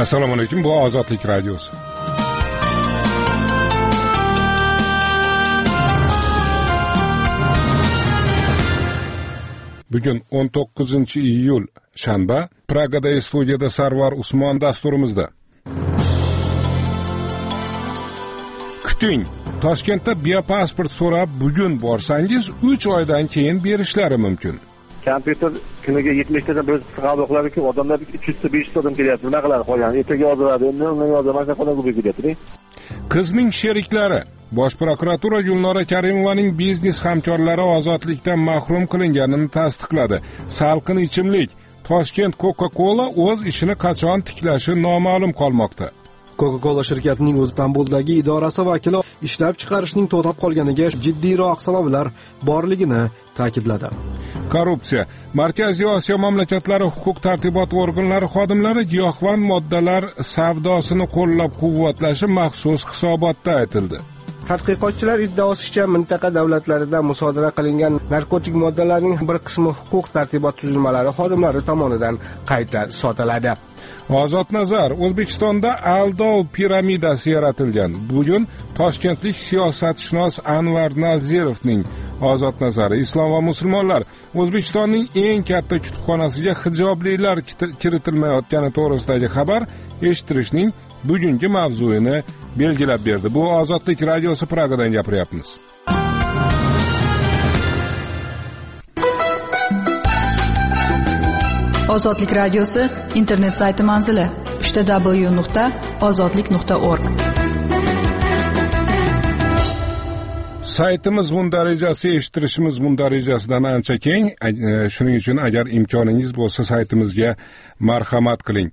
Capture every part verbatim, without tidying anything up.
Assalomu alaykum, bu Ozodlik radiosi. Bugun o'n to'qqizinchi iyul shanba, Pragada studiyada Sarvar Usmon dasturimizda. Kuting, Toshkentda biopasport so'rab bugun borsangiz uch oydan keyin berishlari mumkin. Kompyuter kuniga yetmish tadan bir qabul qiladiki, odamlar uch yuz ta besh yuz tadan kelyapti. Nima qiladi qolgan? Ertaga yoziladi, endi undan yozilmasa qanday bo'lib ketadi? Qizning sheriklari Bosh prokuratura Gulnora Karimovaning biznes hamkorlari ozodlikdan mahrum qilinganini tasdiqladi. Salqin ichimlik Toshkent Coca-Cola o'z ishini qachon tiklashi noma'lum qolmoqda. Coca-Cola shirkatining Istanbuldagi idorasi vakili ishlab chiqarishning to'xtab qolganiga jiddiyroq sabablar borligini ta'kidladi. Korrupsiya. Markaziy Osiyo mamlakatlari huquq-tartibot organlari xodimlari giyohvand moddalar savdosini qo'llab-quvvatlashi maxsus hisobotda aytildi. Tadqiqotchilar iddaosicha mintaqa davlatlarida musodara qilingan narkotik moddalarning bir qismi huquq-tartibot tuzilmalari xodimlari tomonidan qayta sotiladi. Ozod nazar, O'zbekistonda aldov piramidasi yaratilgan. Bugun toshkentlik siyosatshunos Anvar Nazirovning Ozod nazari, Islom va musulmonlar O'zbekistonning eng katta kutubxonasiga hijoblilar kiritilmayotgani to'g'risidagi xabar eshittirishning bugungi mavzuyini belgilab berdi. Bu Ozodlik radiosi, Pragadan gapiryapmiz. Ozodlik radiosi internet sayti manzili w w w nuqta ozodlik nuqta org. Saytimiz mundarajasi, eshittirishimiz mundarajasidan ancha keng. Shuning uchun agar imkoningiz bo'lsa saytimizga marhamat qiling.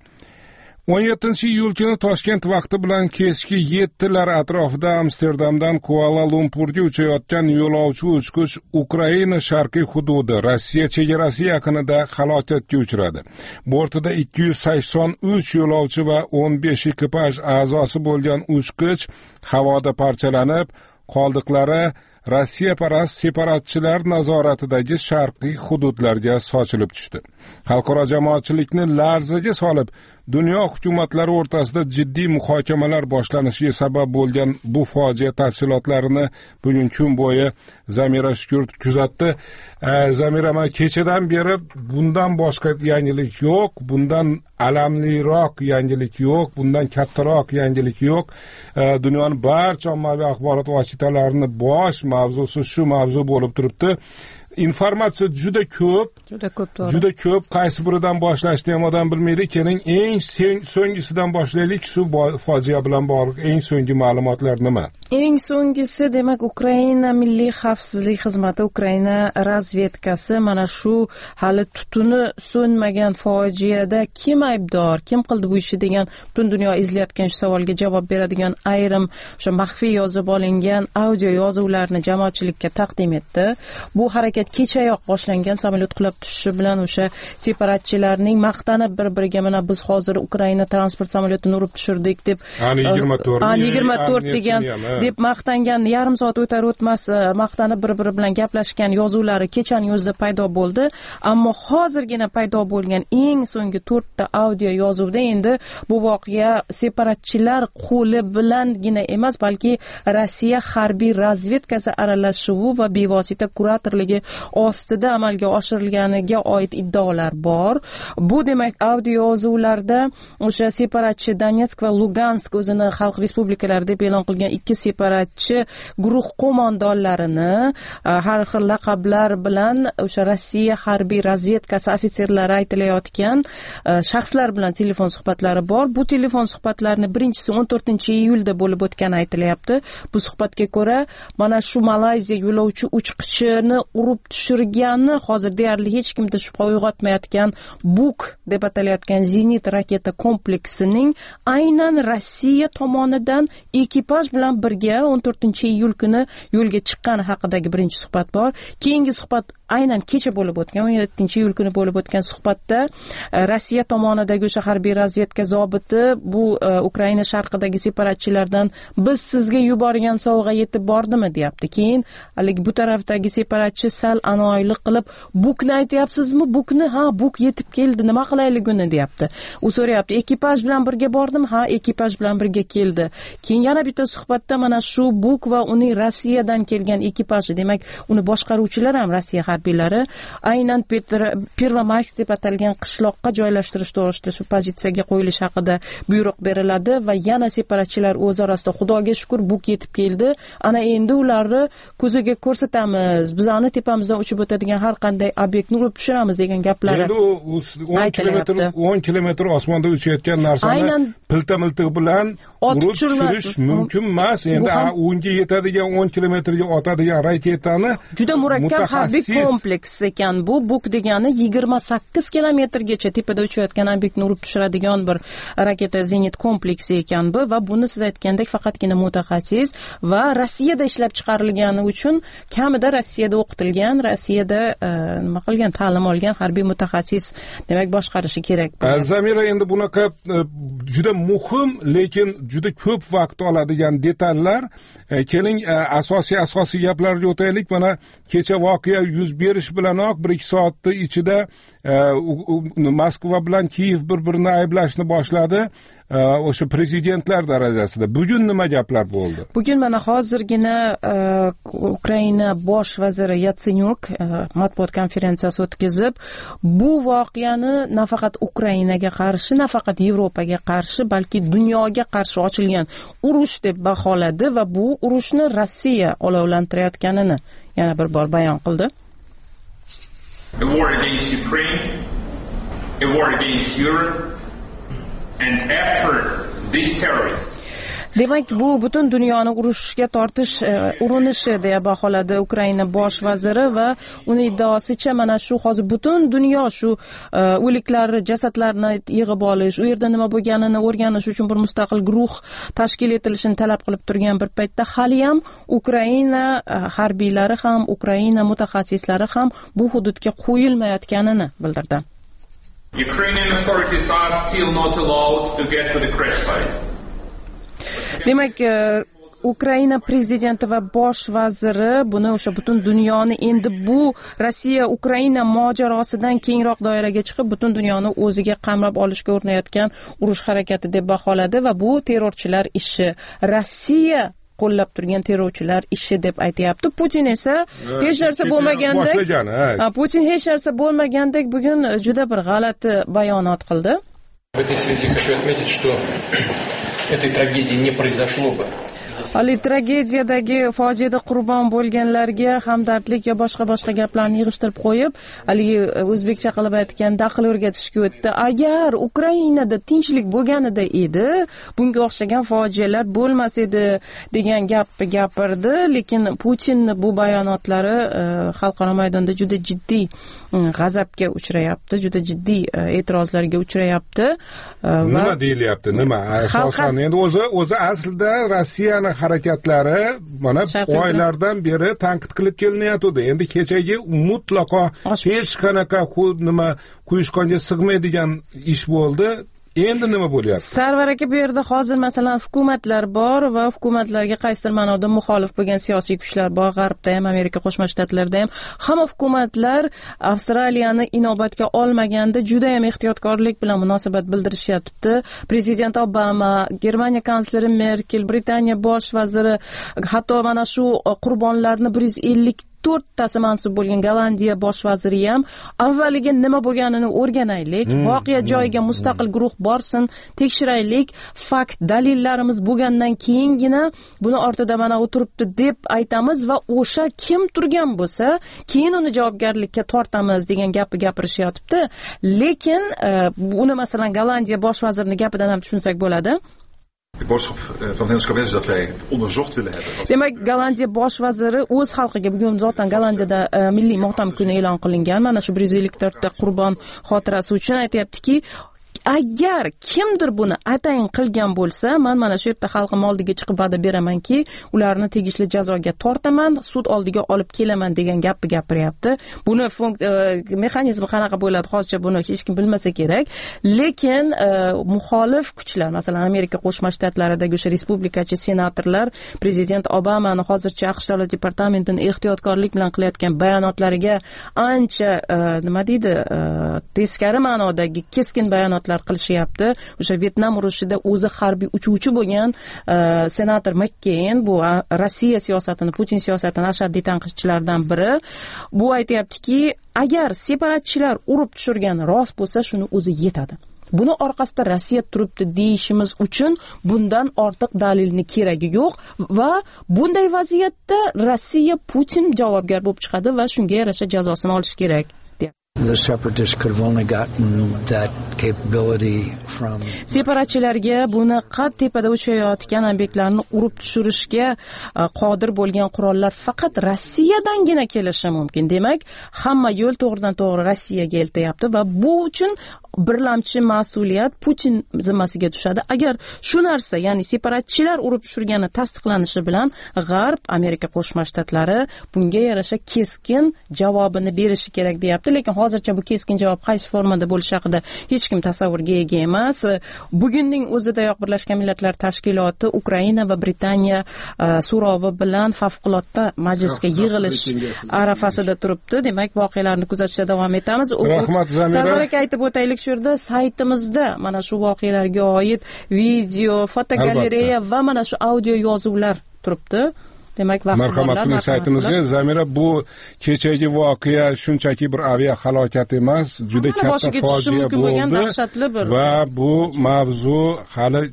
o'n yettinchi iyul kuni Toshkent vaqti bilan kechki yettilar atrofida Amsterdamdan Kuala Lumpurga uchayotgan yo'lovchi uchquch Ukraina sharqiy hududi Rossiya chegarasi yaqinida halokatga uchradi. Bortida ikki yuz sakson uch yo'lovchi va o'n besh ekipaj a'zosi bo'lgan uchquch havoda parchalanib, qoldiqlari Rossiya parast separatchilar nazoratidagi sharqiy hududlarga sochilib tushdi. Xalqaro jamoatchilikni larzaga solib, dunyo hukumatlari o'rtasida jiddiy muhokamalar boshlanishiga sabab bo'lgan bu fojia tafsilotlarini bugun kun bo'yi Zamira Shukur kuzatdi. E, Zamira, men kechadan beri bundan boshqa yangilik yo'q, bundan alamliroq yangilik yo'q, bundan kattaroq yangilik yo'q. E, dunyoning barcha ommaviy axborot vositalarini bosh mavzusi shu mavzu bo'lib turibdi. Informatsiya juda ko'p, juda ko'p to'g'ri. Juda ko'p, qaysi biridan boshlashni ham odam bilmaydi. Keling, eng so'nggisidan boshlaylik. Shu fojia bilan bog'liq eng so'nggi ma'lumotlar nima? Eng so'nggisi, demak, Ukraina Milliy xavfsizlik xizmati, Ukraina razvedkasi mana shu hali tutuni so'nmagan fojiada kim aybdor, kim qildi bu ishni degan butun dunyo izlayotgan shu savolga javob beradigan ayrim o'sha maxfiy yozib olingan audio yozuvlarni jamoatchilikka taqdim etdi. Bu harakat kechayoq boshlangan, samolyot qulab tushishi bilan o'sha separatchilarning maqtanib bir-biriga mana biz hozir Ukraina transport samolyotini urib tushirdik deb ani yigirma to'rt ani yigirma to'rt degan deb maqtangan, yarim soat o'tar o'tmas maqtanib bir-biri bilan gaplashgan yozuvlari kechaning o'zida paydo bo'ldi. Ammo hozirgina paydo bo'lgan eng so'nggi to'rtta audio yozuvda endi bu voqea separatchilar qo'li bilangina emas, balki Rossiya harbiy razvedkasi aralashuvi va bevosita kuratorligi ostida amalga oshirilganiga oid iddaolar bor. Bu demak audio yozuvlarda o'sha separatchi Donetsk va Lugansk o'zini xalq respublikalari deb e'lon qilgan ikki separatchi guruh qo'mondonlarini har xil laqablar bilan o'sha Rossiya harbiy razvedkasi ofitserlari aytilayotgan shaxslar bilan telefon suhbatlari bor. Bu telefon suhbatlarni birinchisi o'n to'rtinchi iyulda bo'lib o'tgani aytilyapti. Bu suhbatga ko'ra mana shu Malayziya yo'lovchi uchqichini urib tushirgani hozir deyarli hech kimda shubha uyg'otmayotgan Buk deb atalayotgan zenit raketa kompleksining aynan Rossiya tomonidan ekipaj bilan birga o'n to'rtinchi iyul kuni yo'lga chiqqani haqidagi birinchi suhbat bor. Keyingi suhbat aynan kecha bo'lib o'tgan o'n yettinchi iyul kuni bo'lib o'tgan suhbatda Rossiya tomonidagi o'sha harbiy razvedka zobiti bu Ukraina sharqidagi separatchilardan biz sizga yuborgan sovg'a yetib bordimi deyapti. Keyin hali bu tarafdagi separatchi janjal anoyilik qilib bukni aytyapsizmi, bukni ha buk yetib keldi, nima qilaylik uni deyapti. U so'rayapti, ekipaj bilan birga bordim, ha ekipaj bilan birga keldi. Keyin yana bitta suhbatda mana shu buk va uning Rossiyadan kelgan ekipaji, demak uni boshqaruvchilar ham Rossiya harbiylari aynan Pervomaysk deb atalgan qishloqqa joylashtirish to'g'risida shu pozitsiyaga qo'yilish haqida buyruq beriladi va yana separatchilar o'z orasida xudoga shukr buk yetib keldi, ana endi ularni ko'ziga ko'rsatamiz, bizani tepamizdan uchib o'tadigan har qanday obyektni urib tushiramiz degan gaplari. Endi o'n kilometr o'n kilometr osmonda uchayotgan narsani pilta-miltiq bilan urib tushirish mumkin emas. Endi unga yetadigan o'n kilometrga otadigan raketani juda murakkab harbiy kompleks ekan bu. Buk degani yigirma sakkiz kilometrgacha tepada uchayotgan obyektni urib tushiradigan bir raketa zenit kompleksi ekan bu va buni siz aytgandek faqatgina mutaxassis va Rossiyada ishlab chiqarilgani uchun kamida Rossiyada o'qitilgan, Rossiyada nima qilgan, ta'lim olgan harbiy mutaxassis demak boshqarishi kerak. Zamira, endi bunaqa juda muhim, lekin juda ko'p vaqt oladigan detallar. Keling asosiy asosiy gaplarga o'taylik. Mana kecha voqea yuz berish bilanoq bir ikki soatning ichida Moskva bilan Kiyev bir-birini ayblashni boshladi. O'sha prezidentlar darajasida. Bugun nima gaplar bo'ldi? Bugun mana hozirgina Ukraina bosh vaziri Yatsenyuk matbuot konferensiyasi o'tkazib, bu voqeani nafaqat Ukrainaga qarshi, nafaqat Yevropaga qarshi, balki dunyoga qarshi ochilgan urush deb baholadi va bu urushni Rossiya olovlantirayotganini yana bir bor bayon qildi. A war against Ukraine, a war against Europe. And after these terrorists, demak bu butun dunyoni urushga tortish urinishi deya baholadi Ukraina bosh vaziri va uning iddaosicha mana shu hozir butun dunyo shu o'liklarni, jasadlarni yig'ib olish, u yerda nima bo'lganini o'rganish uchun bir mustaqil guruh tashkil etilishini talab qilib turgan bir paytda hali ham Ukraina harbiylari ham, Ukraina mutaxassislari ham bu hududga qo'yilmayotganini bildirdi. Ukrainian authorities are still not allowed to get to the crash site. Demak, Ukraina prezidenti va bosh vaziri buni o'sha butun dunyoni endi bu Rossiya Ukraina mojarosidan kengroq doiraga chiqib butun dunyoni o'ziga qamrab olishga urinayotgan urush harakati deb baholadi va bu terrorchilar ishi, Rossiya qo'llab turgan terrorchilar ishi deb aytayapti. Putin esa hech narsa bo'lmagandek, Putin hech narsa bo'lmagandek bugun juda bir g'alati bayonot qildi. В этой связи хочу отметить, что этой трагедии не произошло бы. Ali tragediyadagi fojiada qurbon bo'lganlarga hamdardlik va boshqa boshqa gaplarni yig'ishtirib qo'yib, haligi o'zbekcha qilib aytganda aql o'rgatishga o'tdi. Agar Ukrainada tinchlik bo'lganida edi, bunga o'xshagan fojialar bo'lmas edi degan gapni gapirdi, lekin Putinning bu bayonotlari xalqaro maydonda juda jiddiy g'azabga uchrayapti, juda jiddiy e'tirozlarga uchrayapti. Nima deyilyapti? Nima? Asosan endi o'zi o'zi aslida Rossiyaning harakatlari mana oylardan beri tanqid qilib kelinyapti. Endi kechagi mutlaqo hech qanaqa nima quyishqonga sig'maydigan ish bo'ldi. Endi nima bo'lyapti? Sarvar aka, bu yerda hozir masalan hukumatlar bor va hukumatlarga qaysidir ma'noda muxolif bo'lgan siyosiy kuchlar bor. G'arbda ham, Amerika Qo'shma Shtatlarida ham hamma hukumatlar Avstraliyani inobatga olmaganda juda ham ehtiyotkorlik bilan munosabat bildirishyapti. Prezident Obama, Germaniya kansleri Merkel, Britaniya bosh vaziri, hatto mana shu qurbonlarni bir yuz ellik to'rttasi mansub bo'lgan Gollandiya bosh vaziri ham avvaliga nima bo'lganini o'rganaylik, hmm. voqea joyiga mustaqil guruh borsin, tekshiraylik, fakt, dalillarimiz bo'lgandan keyingina buni ortida mana o'tiribdi deb aytamiz va o'sha kim turgan bo'lsa, keyin uni javobgarlikka tortamiz degan gapni gapirishyapti. Lekin uni masalan Gollandiya bosh vazirining gapidan ham tushunsak bo'ladi. De boodschap van Hennis Kabinet is dat wij onderzocht willen hebben. Demak, Gollandiya bosh vaziri o'z xalqiga bugun zotan Gollandiyada milliy motam kuni e'lon qilingan. Mana shu bir yuz ellik to'rtta qurbon xotirasi uchun aytayaptiki, agar kimdir buni atayin qilgan bo'lsa, men mana shu yerda xalqim oldiga chiqib va'da beramanki, ularni tegishli jazoga tortaman, sud oldiga olib kelaman degan gapni gapiryapti. Buni mexanizmi qanaqa bo'ladi hozircha buni hech kim bilmasa kerak. Lekin muxolif kuchlar, masalan Amerika Qo'shma Shtatlaridagi o'sha respublikachi senatorlar prezident Obamani hozircha AQSh Davlat departamentining ehtiyotkorlik bilan qilayotgan bayonotlariga ancha nima deydi, teskari ma'nodagi keskin bayonotlar qilishyapti. O'sha Vyetnam urushida o'zi harbiy uchuvchi bo'lgan senator McCain, bu Rossiya siyosatini, Putin siyosatini ashaddiy tanqidchilaridan biri, bu aytayaptiki, agar separatchilar urib tushirgani rost bo'lsa, shuni o'zi yetadi. Buni orqasida Rossiya turibdi deyishimiz uchun bundan ortiq dalilni keragi yo'q va bunday vaziyatda Rossiya Putin javobgar bo'lib chiqadi va shunga yarasha jazosini olishi kerak. The separatists could have only gotten that capability from separatchilarga buni qad tepada uchayotgan obyektlarni urib tushirishga qodir bo'lgan qurollar faqat Rossiyadangina kelishi mumkin. Demak, hamma yo'l to'g'ridan to'g'ri Rossiyaga eltayapti va bu uchun birlamchi mas'uliyat Putin zimmasiga tushadi. Agar shu narsa, ya'ni separatchilar urib tushirgani tasdiqlanishi bilan G'arb, Amerika Qo'shma Shtatlari bunga yarasha keskin javobini berishi kerak deyapti. Lekin hozircha bu keskin javob qaysi formada bo'lishi haqida hech kim tasavvurga ega emas. Bugunning o'zidayoq Birlashgan Millatlar Tashkiloti Ukraina va Britaniya so'rovi bilan favqulodda majlisga yig'ilish arafasida turibdi. Demak, voqealarni kuzatishda davom etamiz. Rahmat Zamira. Sarvaraka aytib o'taylik, shu yerda saytimizda mana shu voqealarga oid video, fotogalereya va mana shu audio yozuvlar turibdi. Demak, marhamatli saytimizga Zamira, bu kechagi voqea shunchaki bir avia halokat emas, juda katta fojia bo'ldi va bu mavzu hali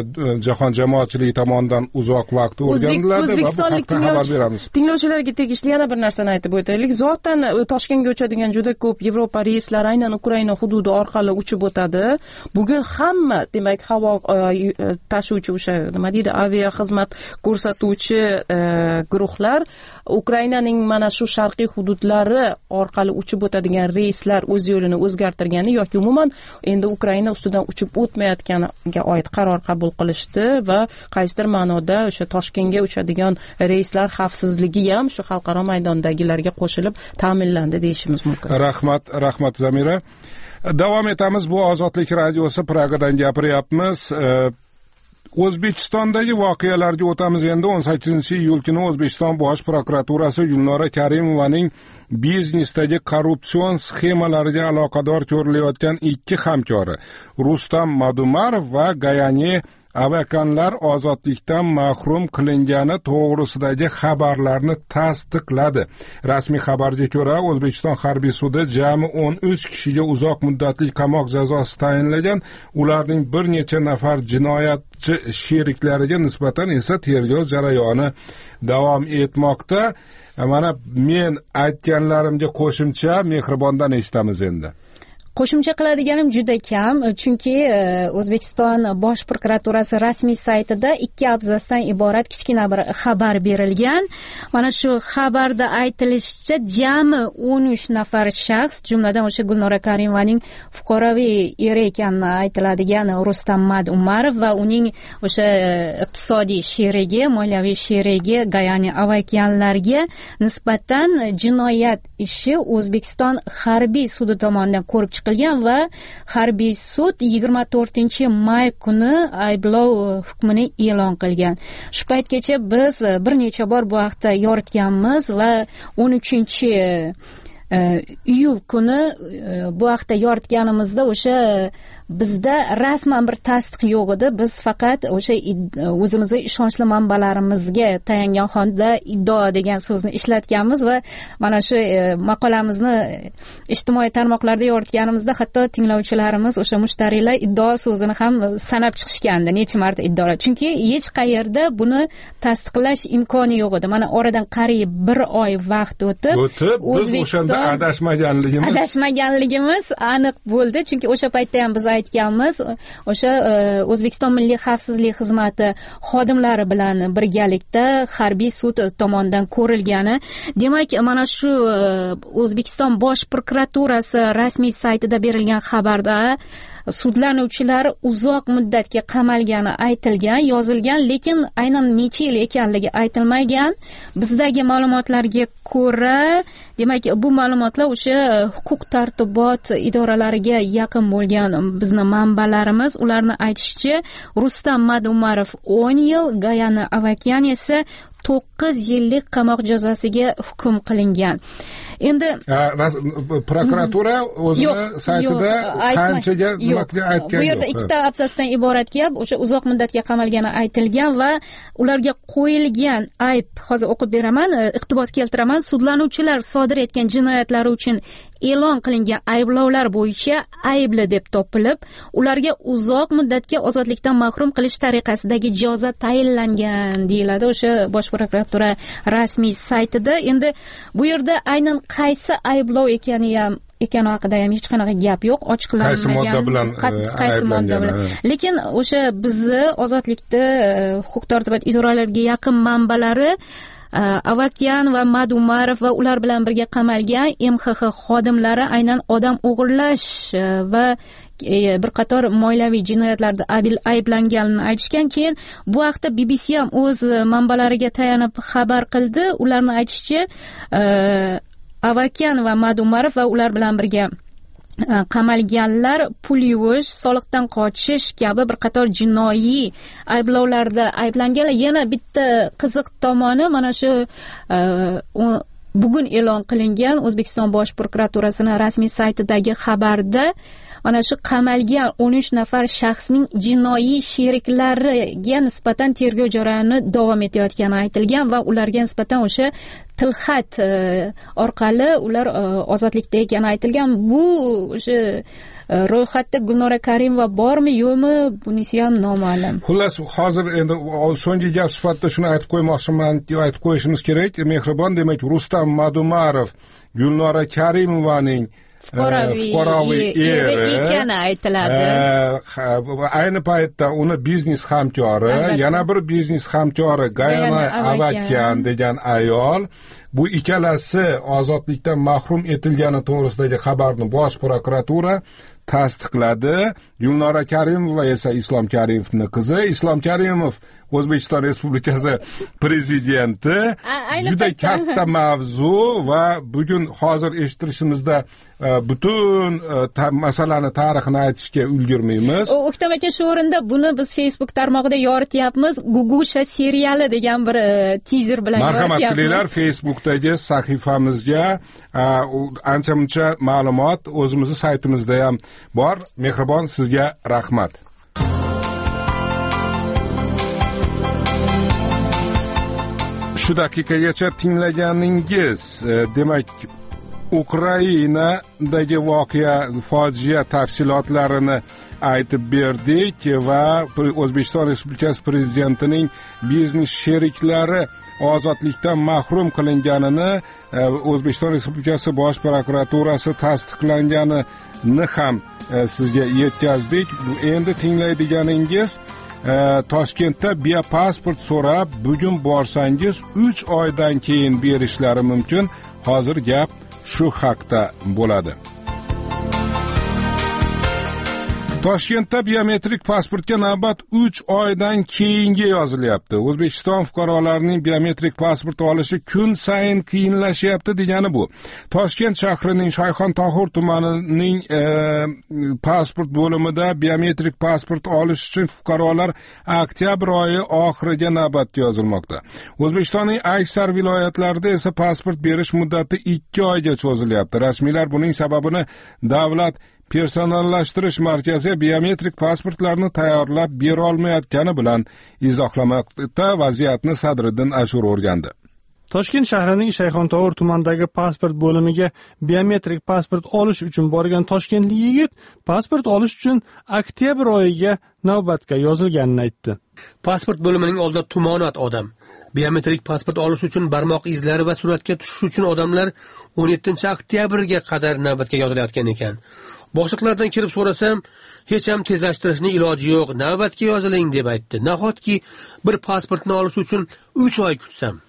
jahon jamoatchiligi tomonidan uzoq vaqt o'rganiladi va bu haqda xabar beramiz. Tinglovchilarga tegishli yana bir narsani aytib o'taylik. Zotan Toshkentga uchadigan juda ko'p Yevropa reyslari aynan Ukraina hududi orqali uchib o'tadi. Bugun hamma, demak, havo tashuvchi, o'sha nima deydi, avia xizmat ko'rsatuvchi guruhlar Ukrainaning mana shu sharqiy hududlari orqali uchib o'tadigan reyslar o'z yo'lini o'zgartirgani yoki umuman endi Ukraina ustidan uchib o'tmayotganiga oid qaror qabul qilishdi va qaysidir ma'noda o'sha Toshkentga uchadigan reyslar xavfsizligi ham shu xalqaro maydondagilarga qo'shilib ta'minlandi deyishimiz mumkin. Rahmat, rahmat Zamira. Davom etamiz. Bu Ozodlik radiosi, Pragadan gapiryapmiz. O'zbekistondagi voqealarga o'tamiz. Endi o'n sakkizinchi iyul kuni O'zbekiston Bosh prokuraturasi Gulnora Karimovaning biznesdagi korrupsion sxemalariga aloqador ko'rilayotgan ikki hamkori Rustam Madumarov va Gayani Avakanlar ozodlikdan mahrum qilingani to'g'risidagi xabarlarni tasdiqladi. Rasmiy xabarga ko'ra, O'zbekiston harbiy sudi jami o'n uch kishiga uzoq muddatli qamoq jazosi tayinlagan. Ularning bir necha nafar jinoyatchi sheriklariga nisbatan esa tergov jarayoni davom etmoqda. Mana men aytganlarimga qo'shimcha Mehribondan eshitamiz endi. Qo'shimcha qiladiganim juda kam, chunki O'zbekiston Bosh prokuraturasi rasmiy saytida ikki abzasdan iborat kichkina bir xabar berilgan. Mana shu xabarda aytilishicha, jami o'n uch nafar shaxs, jumladan o'sha Gulnora Karimovaning fuqaroviy eri ekani aytiladigan Rustam Madumarov va uning o'sha iqtisodiy sherigi, moliyaviy sherigi Gayani Avakyanlarga nisbatan jinoyat ishi O'zbekiston harbiy sudi tomonidan ko'rib chiqilgan va harbiy sud yigirma to'rtinchi may kuni ayblov hukmini e'lon qilgan. Shu paytgacha biz bir necha bor bu haqda yoritganmiz va o'n uchinchi iyul kuni bu haqda yoritganimizda o'sha bizda rasman bir tasdiq yo'q edi. Biz faqat o'sha o'zimizning ishonchli manbalarimizga tayangan holda iddao degan so'zni ishlatganmiz va mana shu maqolamizni ijtimoiy tarmoqlarda yoritganimizda hatto tinglovchilarimiz, o'sha mushtariylar iddao so'zini ham sanab chiqishgandi, necha marta iddaolar. Chunki hech qayerda buni tasdiqlash imkoni yo'q edi. Mana oradan qariyb bir oy vaqt o'tib, biz o'shanda adashmaganligimiz adashmaganligimiz aniq bo'ldi. Chunki o'sha paytda ham biz aytganmiz, o'sha O'zbekiston Milliy xavfsizlik xizmati xodimlari bilan birgalikda harbiy sud tomonidan ko'rilgani. Demak, mana shu O'zbekiston Bosh prokuraturasi rasmiy saytida berilgan xabarda sudlanuvchilar uzoq muddatga qamalgani aytilgan, yozilgan, lekin aynan necha yil ekanligi aytilmagan. Bizdagi ma'lumotlarga ko'ra, demak, bu ma'lumotlar o'sha huquq tartibot idoralariga yaqin bo'lgan bizni manbalarimiz, ularni aytishicha, Rustam Madumarov o'n yil, Gayana Avakyan esa to'qqiz yillik qamoq jazosiga hukm qilingan. Endi prokuratura o'zini saytida qanchaga nimaga aytgan yo'q. Bu yerda ikkita abzasdan iborat gap, o'sha uzoq muddatga qamalgani aytilgan va ularga qo'yilgan ayb, hozir o'qib beraman, iqtibos keltiraman, sudlanuvchilar sodir etgan jinoyatlari uchun e'lon qilingan ayblovlar bo'yicha aybli deb topilib, ularga uzoq muddatga ozodlikdan mahrum qilish tariqasidagi jazo tayinlangan deyiladi o'sha Bosh prokuratura rasmiy saytida. Endi bu yerda aynan qaysi ayblov ekani ham ekani haqida ham hech qanaqa gap yo'q, ochiqlanmagan. Qaysi modda bilan qaysi modda bilan. Lekin o'sha bizni ozodlikda huquq tartibot idoralariga yaqin manbalari Avakyan va Madumarov va ular bilan birga qamalgan M X X xodimlari aynan odam o'g'irlash va bir qator moliyaviy jinoyatlarda ayblanganini aytishgan. Keyin bu haqda B B C ham o'z manbalariga tayanib xabar qildi. Ularning aytishicha, Avakyan va Madumarov va ular bilan birga qamalganlar pul yuvish, soliqdan qochish kabi bir qator jinoiy ayblovlarda ayblanganlar. Yana bitta qiziq tomoni mana shu bugun e'lon qilingan O'zbekiston Bosh prokuraturasining rasmiy saytidagi xabarda ana shu qamalgan o'n uch nafar shaxsning jinoiy sheriklariga nisbatan tergov jarayoni davom etayotgani aytilgan va ularga nisbatan o'sha tilxat orqali ular ozodlikda ekani aytilgan. Bu o'sha ro'yxatda Gulnora Karimova bormi, yo'qmi, bunisi ham noma'lum. Xullas, hozir endi so'nggi gap sifatida shuni aytib qo'ymoqchiman, aytib qo'yishimiz kerak. Mehribon, demak, Rustam Madumarov Gulnora Karimovaning fuqaroviy eri ekani aytiladi. Ayni paytda uni biznes hamkori, yana bir biznes hamkori Gayana Avakyan degan ayol. Bu ikkalasi ozodlikdan mahrum etilgani to'g'risidagi xabarni Bosh prokuratura tasdiqladi. Gulnora Karimova esa Islom Karimovning qizi. Islom Karimov O'zbekiston Respublikasi prezidenti. Juda katta mavzu va bugun hozir eshittirishimizda butun masalani tarixini aytishga ulgurmaymiz. O'ktam aka, shu o'rinda buni biz Facebook tarmog'ida yorityapmiz. Gugusha seriali degan bir teaser bilan yorityapmiz. Marhamat qilinglar, Facebookdagi sahifamizga ancha-muncha ma'lumot o'zimizning saytimizda ham bor. Mehribon, sizga rahmat. Shu daqiqagacha tinglaganingiz, demak, Ukrainadagi voqea, fojia tafsilotlarini aytib berdik va O'zbekiston Respublikasi prezidentining biznes sheriklari ozodlikdan mahrum qilinganini O'zbekiston Respublikasi Bosh prokuraturasi tasdiqlanganini ham sizga yetkazdik. Endi tinglaydiganingiz, Toshkentda biopasport so'rab bugun borsangiz uch oydan keyin berishlari mumkin. Hozir gap shu haqda bo'ladi. Toshkentda biometrik pasportga navbat uch oydan keyinga yozilyapti. O'zbekiston fuqarolarining biometrik pasport olishi kun sayin qiyinlashyapti degani bu. Toshkent shahrining Shayxontohur tumanining e, pasport bo'limida biometrik pasport olish uchun fuqarolar oktyabr oyi oxiriga navbatga yozilmoqda. O'zbekistonning aksar viloyatlarida esa pasport berish muddati ikki oyga cho'zilyapti. Rasmiylar buning sababini davlat personallashtirish markazi biometrik pasportlarni tayyorlab bera olmayotgani bilan izohlamoqda. Vaziyatni Sadriddin Ashur o'rgandi. Toshkent shahrining Shayxontohur tumanidagi pasport bo'limiga biometrik pasport olish uchun borgan toshkentlik yigit pasport olish uchun oktyabr oyiga navbatga yozilganini aytdi. Pasport bo'limining oldida tumonat odam. Biometrik pasport olish uchun barmoq izlari va suratga tushish uchun odamlar o'n yettinchi oktyabrga qadar navbatga yozilayotgan ekan. Boshliqlardan kirib so'rasam, hech ham tezlashtirishning iloji yo'q, navbatga yoziling deb aytdi. Nahotki bir pasportni olish uchun uch oy kutsam.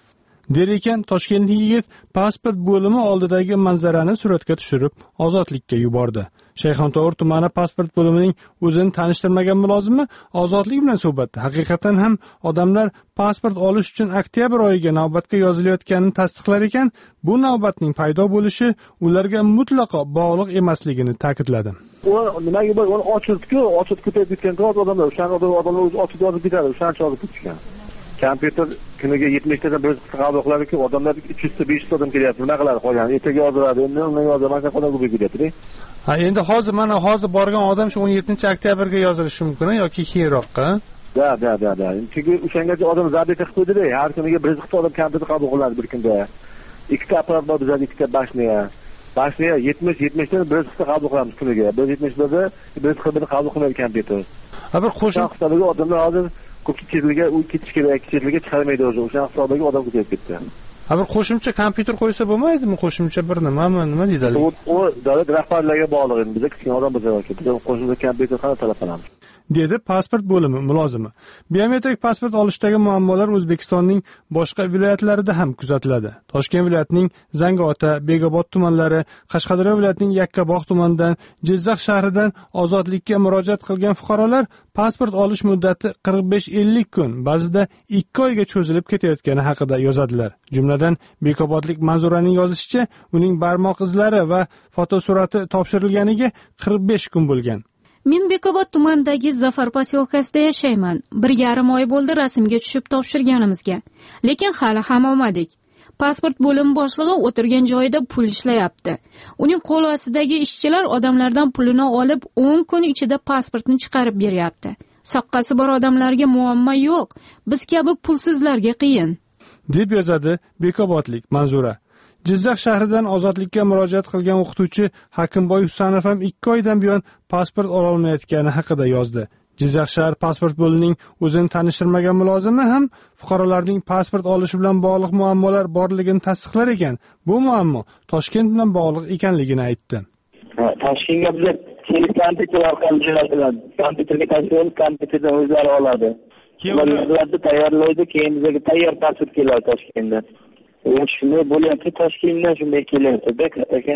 der ekan toshkentlik yigit pasport bo'limi oldidagi manzarani suratga tushirib ozodlikka yubordi. Shayxontohur tumani pasport bo'limining o'zini tanishtirmagan mulozimi ozodlik bilan suhbatda haqiqatan ham odamlar pasport olish uchun oktyabr oyiga navbatga yozilayotganini tasdiqlar ekan, bu navbatning paydo bo'lishi ularga mutlaqo bog'liq emasligini ta'kidladi. U nimaga bo'ldi? Uni ochildi-ku, ochib ketib ketgan odamlar, o'sha odamlar o'zi ochib yozib ketadi, o'shancha olib ketishgan. Kompyuter kuniga yetmish tadan bir qabul qiladi-ku, odamlar uch yuz ta besh yuz ta odam kelyapti. Nima qiladi? Qolgan ertaga yoziladi, endi undan yozaman, qanday bo'lib kelyapti? Ha, endi hozir mana hozir borgan odam shu o'n yettinchi oktyabrga yozilishi mumkin yoki keyinroqqa? Da, da, da, da. Chunki o'shangacha odam zabita qilib qo'ydi-da, har kuniga bir ta odam kompyuter qabul qiladi bir kunda. Ikkita apparat bor bizda, ikkita bashniya. Bashniya yetmish yetmish tadan bir ta qabul qilamiz kuniga. bir yetmish birda bir ta qabul qilmaydi kompyuter. Ha, bir qo'shib hisobdagi odamlar hozir ko'p chetliga u ketish kerak, chetliga chiqarmaydi o'zi. O'sha hisobdagi odam ko'payib ketdi. Ha, bir qo'shimcha kompyuter qo'ysa bo'lmaydimi? Qo'shimcha bir nimami, nima deydilar? U u davlat rahbarlariga bog'liq endi. Biz kichkina odam bizga qo'shimcha kompyuter qana talab qilamiz. dedi pasport bo'limi mulozimi. Biometrik pasport olishdagi muammolar O'zbekistonning boshqa viloyatlarida ham kuzatiladi. Toshkent viloyatining Zangiota, Begobod tumanlari, Qashqadaryo viloyatining Yakkabog' tumanidan, Jizzax shahridan ozodlikka murojaat qilgan fuqarolar pasport olish muddati qirq besh ellik kun, ba'zida ikki oyga cho'zilib ketayotgani haqida yozadilar. Jumladan, Bekobodlik Manzuraning yozishicha, uning barmoq izlari va fotosurati topshirilganiga qirq besh kun bo'lgan. Men Bekobod tumanidagi Zafar posyolkasida yashayman. Bir yarim oy bo'ldi rasmga tushib topshirganimizga. Lekin hali ham olmadik. Pasport bo'limi boshlig'i o'tirgan joyida pul ishlayapti. Uning qo'l ostidagi ishchilar odamlardan pulini olib o'n kun ichida pasportni chiqarib beryapti. Soqqasi bor odamlarga muammo yo'q. Biz kabi pulsizlarga qiyin, deb yozadi Bekobodlik Manzura. Jizzax shahridan ozodlikka murojaat qilgan o'qituvchi Hakimboy Husanov ham ikki oydan buyon pasport ola olmayotgani haqida yozdi. Jizzax shahar pasport bo'limining o'zini tanishtirmagan mulozimi ham fuqarolarning pasport olishi bilan bog'liq muammolar borligini tasdiqlar ekan. Bu muammo Toshkent bilan bog'liq ekanligini aytdi. Toshkentga biz kompyuter orqali jo'natiladi. Kompyuterga tashlab, kompyuterdan o'zlari oladi. Ularni tayyorlaydi, keyin bizga tayyor pasport keladi Toshkentdan. Shunday bo'lyapti, Toshkentdan shunday kelyapti. Aka,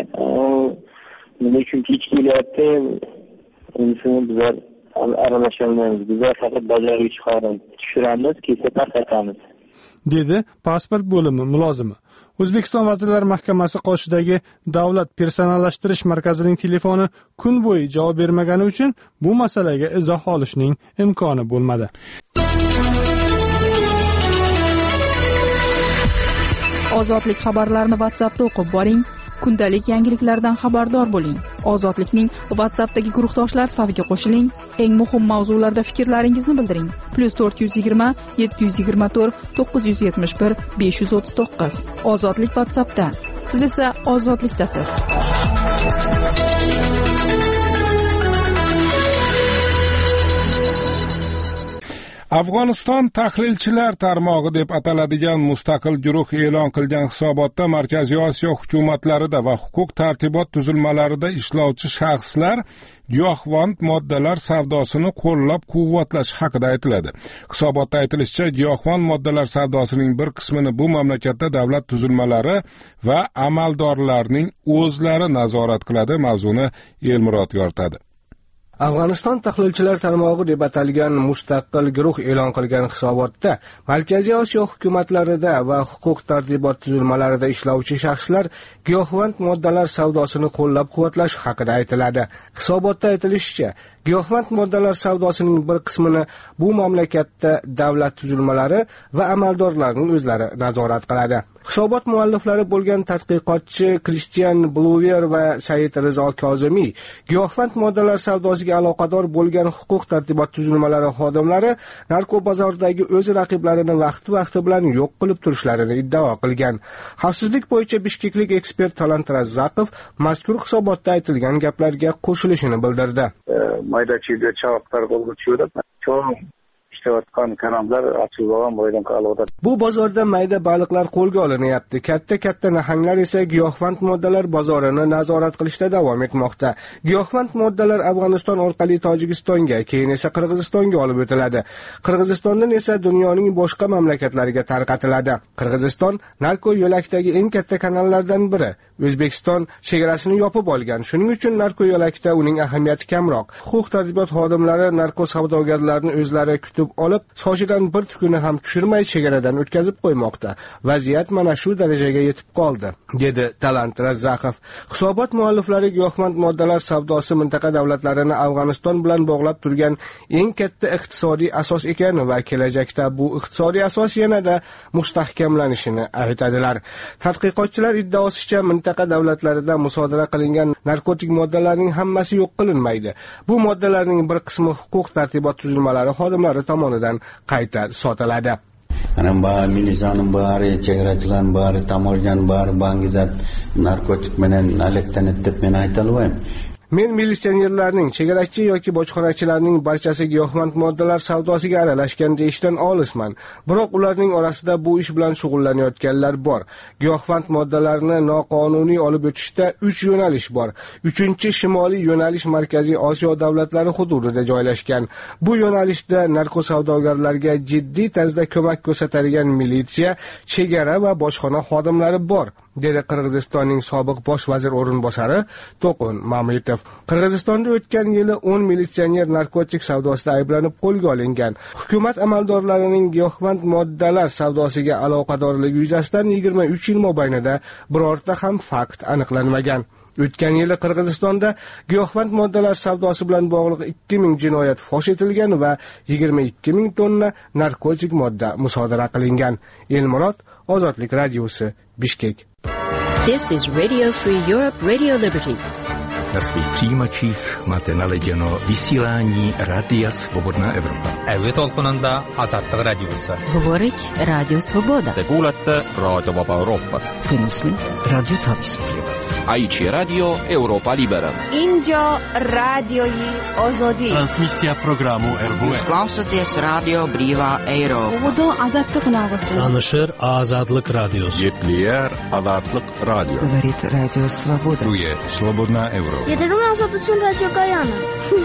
nima uchun kech kelyapti? Uni bizlar aralasholmaymiz. Bizlar faqat bajaruvchi xodim tushiramiz, kelsa tarqatamiz, dedi pasport bo'limi mulozimi. O'zbekiston Vazirlar Mahkamasi qoshidagi Davlat personallashtirish markazining telefoni kun bo'yi javob bermagani uchun bu masalaga izoh olishning imkoni bo'lmadi. Ozodlik xabarlarini WhatsAppda o'qib boring. Kundalik yangiliklardan xabardor bo'ling. Ozodlikning WhatsAppdagi guruhdoshlar safiga qo'shiling. Eng muhim mavzularda fikrlaringizni bildiring. plus to'rt yuz yigirma yetti yuz yigirma to'rt to'qqiz yuz yetmish bir besh yuz o'ttiz to'qqiz. Ozodlik WhatsAppda. Siz esa ozodlikdasiz. Afg'oniston tahlilchilar tarmog'i deb ataladigan mustaqil guruh e'lon qilgan hisobotda Markaziy Osiyo hukumatlarida va huquq tartibot tuzilmalarida ishlovchi shaxslar giyohvand moddalar savdosini qo'llab-quvvatlash haqida aytiladi. Hisobotda aytilishicha, giyohvand moddalar savdosining bir qismini bu mamlakatda davlat tuzilmalari va amaldorlarning o'zlari nazorat qiladi. Mavzuni Elmurod yoritadi. Afg'oniston tahlilchilar tarmog'i deb atalgan mustaqil guruh e'lon qilgan hisobotda Markaziy Osiyo hukumatlarida va huquq tartibot tuzilmalarida ishlovchi shaxslar giyohvand moddalar savdosini qo'llab-quvvatlash haqida aytiladi. Hisobotda aytilishicha, giyohvand moddalar savdosining bir qismini bu mamlakatda davlat tuzilmalari va amaldorlarning o'zlari nazorat qiladi. Hisobot mualliflari bo'lgan tadqiqotchi Kristian Bluver va Said Rizo Kozimiy giyohvand moddalar savdosiga aloqador bo'lgan huquq tartibot tuzilmalari xodimlari narkobozordagi o'z raqiblarini vaqti-vaqti bilan yo'q qilib turishlarini iddao qilgan. Xavfsizlik bo'yicha bishkeklik ekspert Talant Razzaqov mazkur hisobotda aytilgan gaplarga qo'shilishini bildirdi. Mayda-chuyda chavoqlar qo'lga tushirib, cho'ng ishlayotgan kanallar ochilib olgan bo'yidan qoladi. Bu bozorda mayda baliqlar qo'lga olinyapti. Katta-katta nahanglar esa giyohvand moddalar bozorini nazorat qilishda davom etmoqda. Giyohvand moddalar Afg'oniston orqali Tojikistonga, keyin esa Qirg'izistonga olib o'tiladi. Qirg'izistondan esa dunyoning boshqa mamlakatlariga tarqatiladi. Qirg'iziston narko yo'lakdagi eng katta kanallardan biri. O'zbekiston chegarasini yopib olgan. Shuning uchun narko yo'lakda uning ahamiyati kamroq. Huquq-tartibot xodimlari narko savdogarlarini o'zlari kutib olib, soshidan bir tukuni ham tushirmay chegaradan o'tkazib qo'ymoqda. Vaziyat mana shu darajaga yetib qoldi, dedi Talant Razzaqov. Hisobot mualliflari giyohvand moddalar savdosi mintaqa davlatlarini Afg'oniston bilan bog'lab turgan eng katta iqtisodiy asos ekani va kelajakda bu iqtisodiy asos yanada mustahkamlanishini aytadilar. Tadqiqotchilar iddaosicha mintaqa davlatlarida musodara qilingan narkotik moddalarning hammasi yo'q qilinmaydi. Bu moddalarning bir qismi huquq tartibot tuzilmalari xodimlari tomonidan qayta sotiladi. Ana bari militsiyaning bari, chegarachilar bari, tamoljan bari, bangizat narkotik bilan alaktanib deb men ayta olmayman. Men militsionerlarning, chegarachi yoki bojxonachilarning barchasi giyohvand moddalar savdosiga aralashgan deyishdan olisman. Biroq ularning orasida bu ish bilan shug'ullanayotganlar bor. Giyohvand moddalarni noqonuniy olib o'tishda uch yo'nalish bor. Uchinchi shimoliy yo'nalish Markaziy Osiyo davlatlari hududida joylashgan. Bu yo'nalishda narko savdogarlarga jiddiy tarzda ko'mak ko'rsatadigan militsiya, chegara va bojxona xodimlari bor, dedi Qirg'izistonning sobiq bosh vazir o'rinbosari To'qin Mamitov. Qirg'izistonda o'tgan yili o'n militsioner narkotik savdosida ayblanib qo'lga olingan. Hukumat amaldorlarining giyohvand moddalar savdosiga aloqadorligi yuzasidan yigirma uch yil mobaynida birorta ham fakt aniqlanmagan. O'tgan yili Qirg'izistonda giyohvand moddalar savdosi bilan bog'liq ikki ming jinoyat fosh etilgan va yigirma ikki ming tonna narkotik modda musodara qilingan. Elmurod, Ozodlik radiosi, Bishkek. This is Radio Free Europe, Radio Liberty. Na svých přijímačích máte naladěno vysílání Rádia Svobodná Evropa. Әуе толқынында Азаттық радиосы. Говорить Радио Свобода. Te kuulete Raadio Vaba Euroopat. Tunnismed Radio Tabispillet. Aici Radio Europa Libera. Injo radioi Ozodi. Transmisija programu R V E. Klausoties Radio Brīvā Eiropa. Ovodo Azatlık nağısı. Tanışır Azadlık Radiosu. Yetliyer Azadlık Radio. Говорит Радио Свобода. Tu je Slobodná Evropa. Yeterim Azad uchun Radio Gayana.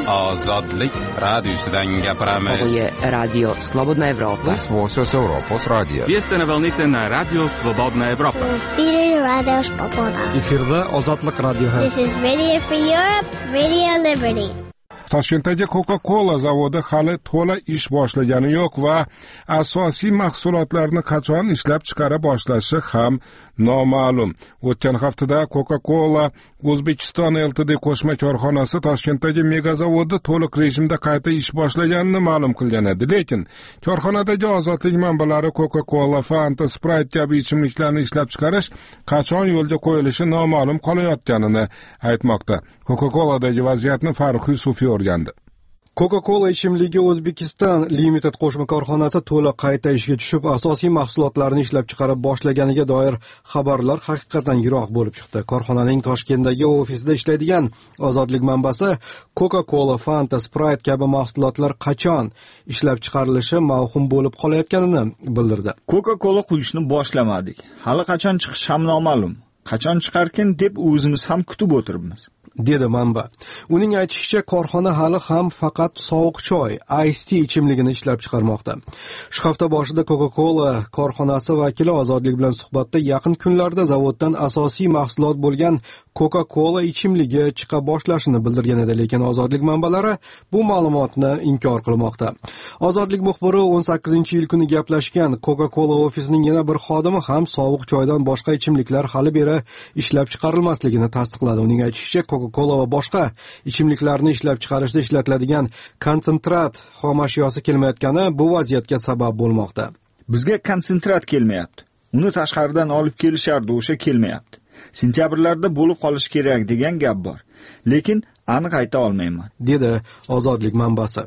Ozodlik radiosudan gapiramiz. Ovo je Radio Slobodna Evropa. Svosos Europos radio. Veste na volnite na Radio Svobodna Evropa. Efiri Radio Svoboda. Efirda Ozodlik radiosi. This is Radio Free Europe, Radio Liberty. Toshkentdagi Coca-Cola zavodi hali to'la ish boshlagani yo'q va asosiy mahsulotlarni qachon ishlab chiqara boshlashi ham noma'lum. O'tgan haftada Coca-Cola O'zbekiston L T D qo'shma korxonasi Toshkentdagi mega zavodda to'liq rejimda qayta ish boshlaganini ma'lum qilgan edi, lekin korxonadagi ozodlik manbalari Coca-Cola, Fanta, Sprite kabi ichimliklarni ishlab chiqarish qachon yo'lga qo'yilishi noma'lum qolayotganini aytmoqda. Coca-Coladagi vaziyatni Farruh Yusufiy o'rgandi. Coca-Cola ichimligi O'zbekiston Limited qo'shma korxonasi to'liq qayta ishga tushib, asosiy mahsulotlarni ishlab chiqarib boshlaganiga doir xabarlar haqiqatan yiroq bo'lib chiqdi. Korxonaning Toshkentdagi ofisida ishlaydigan ozodlik manbasi Coca-Cola, Fanta, Sprite kabi mahsulotlar qachon ishlab chiqarilishi mavhum bo'lib qolayotganini bildirdi. Coca-Cola quyishni boshlamadik. Hali qachon chiqishi ham noma'lum. Qachon chiqarkin deb o'zimiz ham kutib o'tiribmiz, dedi manba. Uning aytishicha, korxona hali ham faqat sovuq choy, Ice Tea ichimligini ishlab chiqarmoqda. Shu hafta boshida Coca-Cola korxonasi vakili ozodlik bilan suhbatda yaqin kunlarda zavoddan asosiy mahsulot bo'lgan Coca-Cola ichimligi chiqa boshlashini bildirgan edi, lekin ozodlik manbalari bu ma'lumotni inkor qilmoqda. Ozodlik muxbiri o'n sakkizinchi iyul kuni gaplashgan Coca-Cola ofisining yana bir xodimi ham sovuq choydan boshqa ichimliklar hali beri ishlab chiqarilmasligini tasdiqladi. Uning aytishicha, Coca-Cola va boshqa ichimliklarni ishlab chiqarishda ishlatiladigan konsentrat xom ashyosi kelmayotgani bu vaziyatga sabab bo'lmoqda. Bizga konsentrat kelmayapti. Uni tashqaridan olib kelishardi, o'sha kelmayapti. Sentyabrlarda bo'lib qolishi kerak degan gap bor. Lekin aniq ayta olmayman, dedi ozodlik manbasi.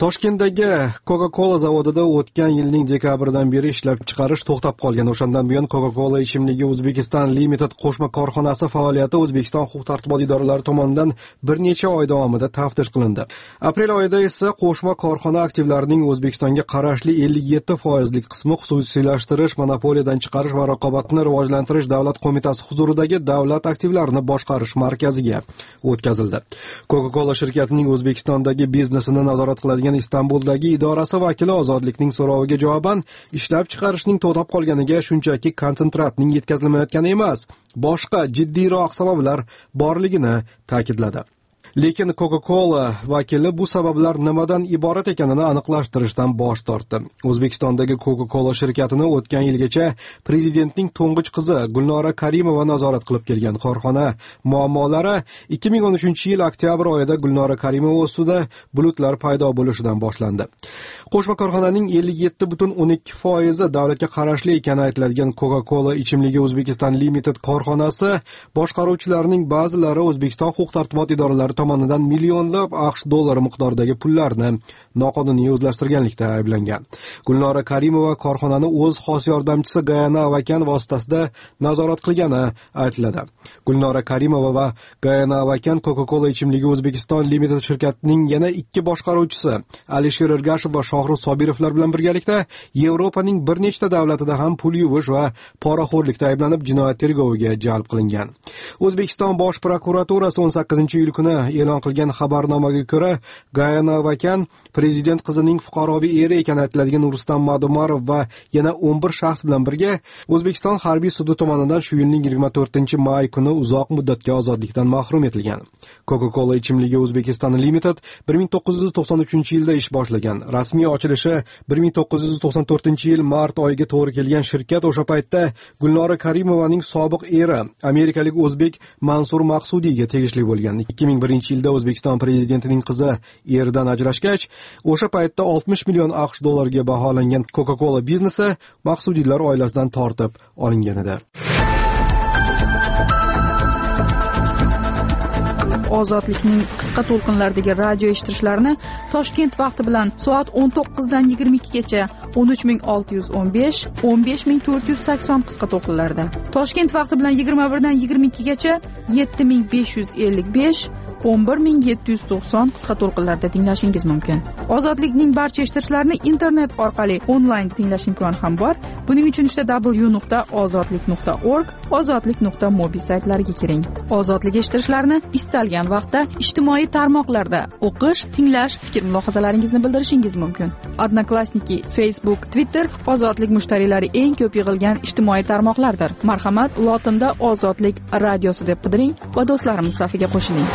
Toshkentdagi Coca-Cola zavodida o'tgan yilning dekabridan beri ishlab chiqarish to'xtab qolgan. O'shandan buyon Coca-Cola ichimligi Uzbekistan Limited qo'shma korxonasi faoliyati O'zbekiston huquq-tartibot idoralari tomonidan bir necha oy davomida taftish qilindi. Aprel oyida esa qo'shma korxona aktivlarining O'zbekistonga qarashli ellik yetti foizlik qismi xususiylashtirish, monopoliyadan chiqarish va raqobatni rivojlantirish davlat qo'mitasi huzuridagi davlat aktivlarini boshqarish markaziga o'tkazildi. Coca-Cola shirkatining O'zbekistondagi biznesini nazorat qiladigan Istanbuldagi idorasi vakili ozodlikning so'roviga javoban ishlab chiqarishning to'xtab qolganiga shunchaki konsentratning yetkazilmayotgani emas, boshqa jiddiyroq sabablar borligini ta'kidladi. Lekin Coca-Cola vakili bu sabablar nimadan iborat ekanini aniqlashtirishdan bosh tortdi. O'zbekistondagi Coca-Cola shirkatini o'tgan yilgacha prezidentning to'ng'ich qizi Gulnora Karimova nazorat qilib kelgan. Korxona muammolari ikki ming o'n uchinchi yil oktyabr oyida Gulnora Karimova ustida bulutlar paydo bo'lishidan boshlandi. Qo'shma korxonaning ellik yetti butun o'n ikki foizi davlatga qarashli ekani aytiladigan Coca-Cola ichimligi Uzbekistan Limited korxonasi boshqaruvchilarining ba'zilari O'zbekiston huquq-tartibot idoralari tomonidan millionlab AQSh dollari miqdoridagi pullarni noqonuniy o'zlashtirganlikda ayblangan. Gulnora Karimova korxonani o'z xos yordamchisi Gayana Avakan vositasida nazorat qilgani aytiladi. Gulnora Karimova va Gayana Avakan Coca-Cola ichimligi O'zbekiston Limited shirkatining yana ikki boshqaruvchisi Alisher Ergashev va Shohruz Sobirovlar bilan birgalikda Yevropaning bir nechta davlatida ham pul yuvish va poraxo'rlikda ayblanib jinoyat tergoviga jalb qilingan. O'zbekiston bosh prokuraturasi o'n sakkizinchi iyul kuni e'lon qilgan xabarnomaga ko'ra, Gayana Avakan prezident qizining fuqaroviy eri ekani aytiladigan Rustam Madumarov va yana o'n bir shaxs bilan birga O'zbekiston harbiy sudi tomonidan shu yilning yigirma to'rtinchi may kuni uzoq muddatga ozodlikdan mahrum etilgan. Coca-Cola ichimligi Uzbekistan Limited bir ming to'qqiz yuz to'qson uchinchi yilda ish boshlagan. Rasmiy ochilishi bir ming to'qqiz yuz to'qson to'rtinchi yil mart oyiga to'g'ri kelgan shirkat o'sha paytda Gulnora Karimovaning sobiq eri amerikalik o'zbek Mansur Maqsudiyga tegishli bo'lgan. ikki ming birinchi yilda O'zbekiston prezidentining qizi eridan ajrashgach, o'sha paytda oltmish million AQSh dollariga baholangan Coca-Cola biznesi Maqsudiylar oilasidan tortib olingan edi. Ozodlikning qisqa to'lqinlardagi radio eshittirishlarini Toshkent vaqti bilan soat o'n to'qqizdan yigirma ikkigacha o'n uch ming olti yuz o'n besh, o'n besh ming to'rt yuz sakson qisqa to'lqinlarda, Toshkent vaqti bilan yigirma birdan yigirma ikkigacha yetti ming besh yuz ellik besh, o'n bir ming yetti yuz to'qson qisqa to'lqinlarda tinglashingiz mumkin. Ozodlikning barcha eshittirishlarini internet orqali onlayn tinglash imkoni ham bor. Buning uchun ishda w nuqta ozodlik nuqta org, ozodlik nuqta mobi saytlariga kiring. Ozodlik eshittirishlarini istalgan vaqtda ijtimoiy tarmoqlarda o'qish, tinglash, fikr-mulohazalaringizni bildirishingiz mumkin. Odnoklassniki, Facebook, Twitter ozodlik mushtariylari eng ko'p yig'ilgan ijtimoiy tarmoqlardir. Marhamat, lotinda Ozodlik radiosi deb qidiring va do'stlarimiz safiga qo'shiling.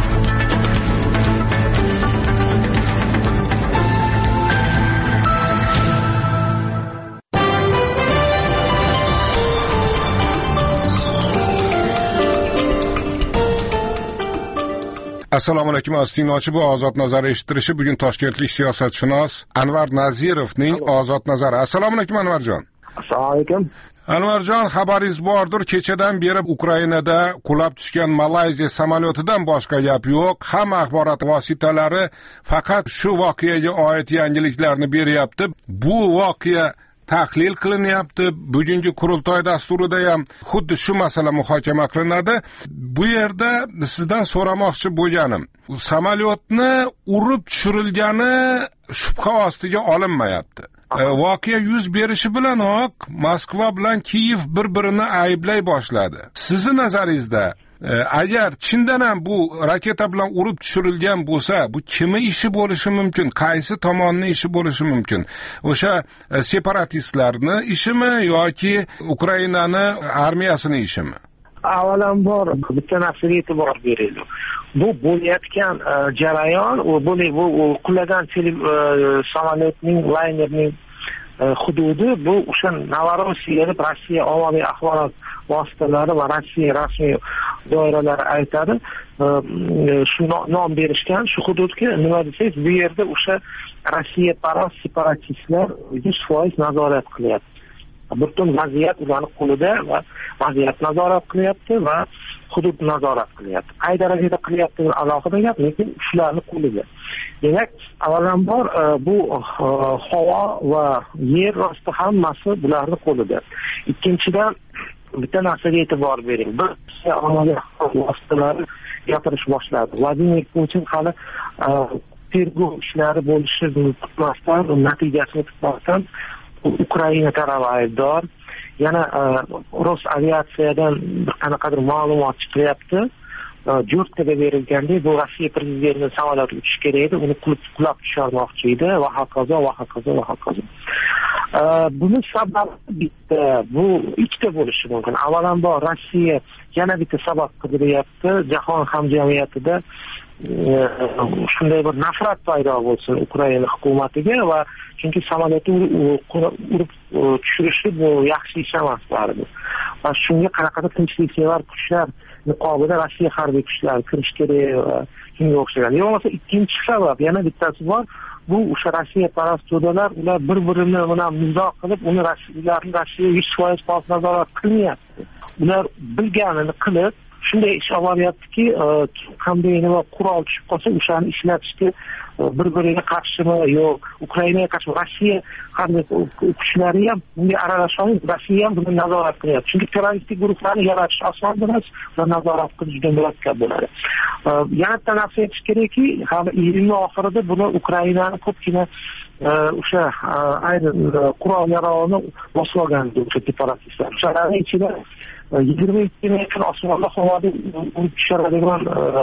Assalomu alaykum aziz tinglovchi, bu Ozod nazar eshittirishi. Bugun toshkentlik siyosatshunos Anvar Nazirovning Ozod nazari. Assalomu alaykum Anvarjon. Assalomu alaykum. Anvarjon, xabaringiz bordir, kechadan beri Ukrainada qulab tushgan Malayziya samolyotidan boshqa gap yo'q. Hamma axborot vositalari faqat shu voqeaga oid yangiliklarni beryapti. Bu voqea tahlil qilinyapti. Bugungi qurultoy dasturida ham xuddi shu masala muhokama qilinadi. Bu yerda sizdan so'ramoqchi bo'lganim, samolyotni urib tushirilgani shubha ostiga olinmayapti. E, voqea yuz berishi bilanoq Moskva bilan Kiyev bir-birini ayblay boshladi. Sizning nazaringizda, e, agar chindan ham bu raketa bilan urib tushirilgan bo'lsa, bu kimning ishi bo'lishi mumkin? Qaysi tomonning ishi bo'lishi mumkin? O'sha e, separatistlarning ishimi yoki Ukrainani armiyasining ishimi? Avvalambor bitta narsaga e'tibor beraylik. Bu bo'layotgan jarayon, u bu bu qulagan samolyotning, laynerning hududi bu o'sha Novorossiya deb Rossiya ommaviy axborot vositalari va Rossiya rasmiy doiralari aytadi. Shu nom berishgan shu hududga, nima desangiz, bu yerda o'sha Rossiya parast separatistlar yuz foiz nazorat qilyapti. butun vaziyat ularning qo'lida va vaziyat nazorat qilyapti va hudud nazorat qilyapti. Qay darajada qilyapti alohida gap, lekin shularning qo'lida. Demak, avvalambor bu havo va yer osti hammasi bularning qo'lida. Ikkinchidan bitta narsaga e'tibor bering. Bir ommaviy vositalar gapirish boshladi. Vladimir Putin hali tergov ishlari bo'lishi kutmasdan, natijasini kutmasdan Ukraina tarafi aybdor. Yana Rus aviatsiyadan bir qanaqadir ma'lumot chiqyapti. Jo'rttaga berilganda bu Rossiya prezidentining samolyoti uchish kerak edi, uni qulab tushirmoqchi edi va hokazo va hokazo va hokazo. Buni sababi bitta, bu ikkita bo'lishi mumkin. Avvalambor Rossiya yana bitta sabab qidiryapti, jahon hamjamiyatida shunday bir nafrat paydo bo'lsin Ukraina hukumatiga va chunki samolyotni urib tushirishni bu yaxshi ish emas baribir. Va shunga qanaqadir tinchliksevar kuchlar muqobilida Rossiya harbiy kuchlari kirish kerak va shunga o'xshagan. Yo'qsa ikkinchi sabab yana bittasi bor. Bu o'sha Rossiya parast to'dalar, ular bir-birini bilan nizo qilib, uni Rossiyalarni Rossiya yuz foiz nazorat qilmayapti. Ular bilganini qilib shunday ish olyaptiki, qanday nima qurol tushib qolsa, o'shani ishlatishga bir-biriga qarshimi yo'q, Ukrainaga qarshi Rossiya harbiy kuchlari ham bunga aralashadi, Rossiya ham buni nazorat qilyapti. Chunki terroristik guruhlarni yaratish oson emas, ular nazorat qilish juda murakkab bo'ladi. Yana bitta narsa aytish kerakki, hali iyulning oxirida buni Ukrainani ko'pgina o'sha aynan qurol yarog'ini bosib olgandi o'sha separatistlar. O'shalarning ichida yigirma ikki metr osmonda havoda urib tushiradigan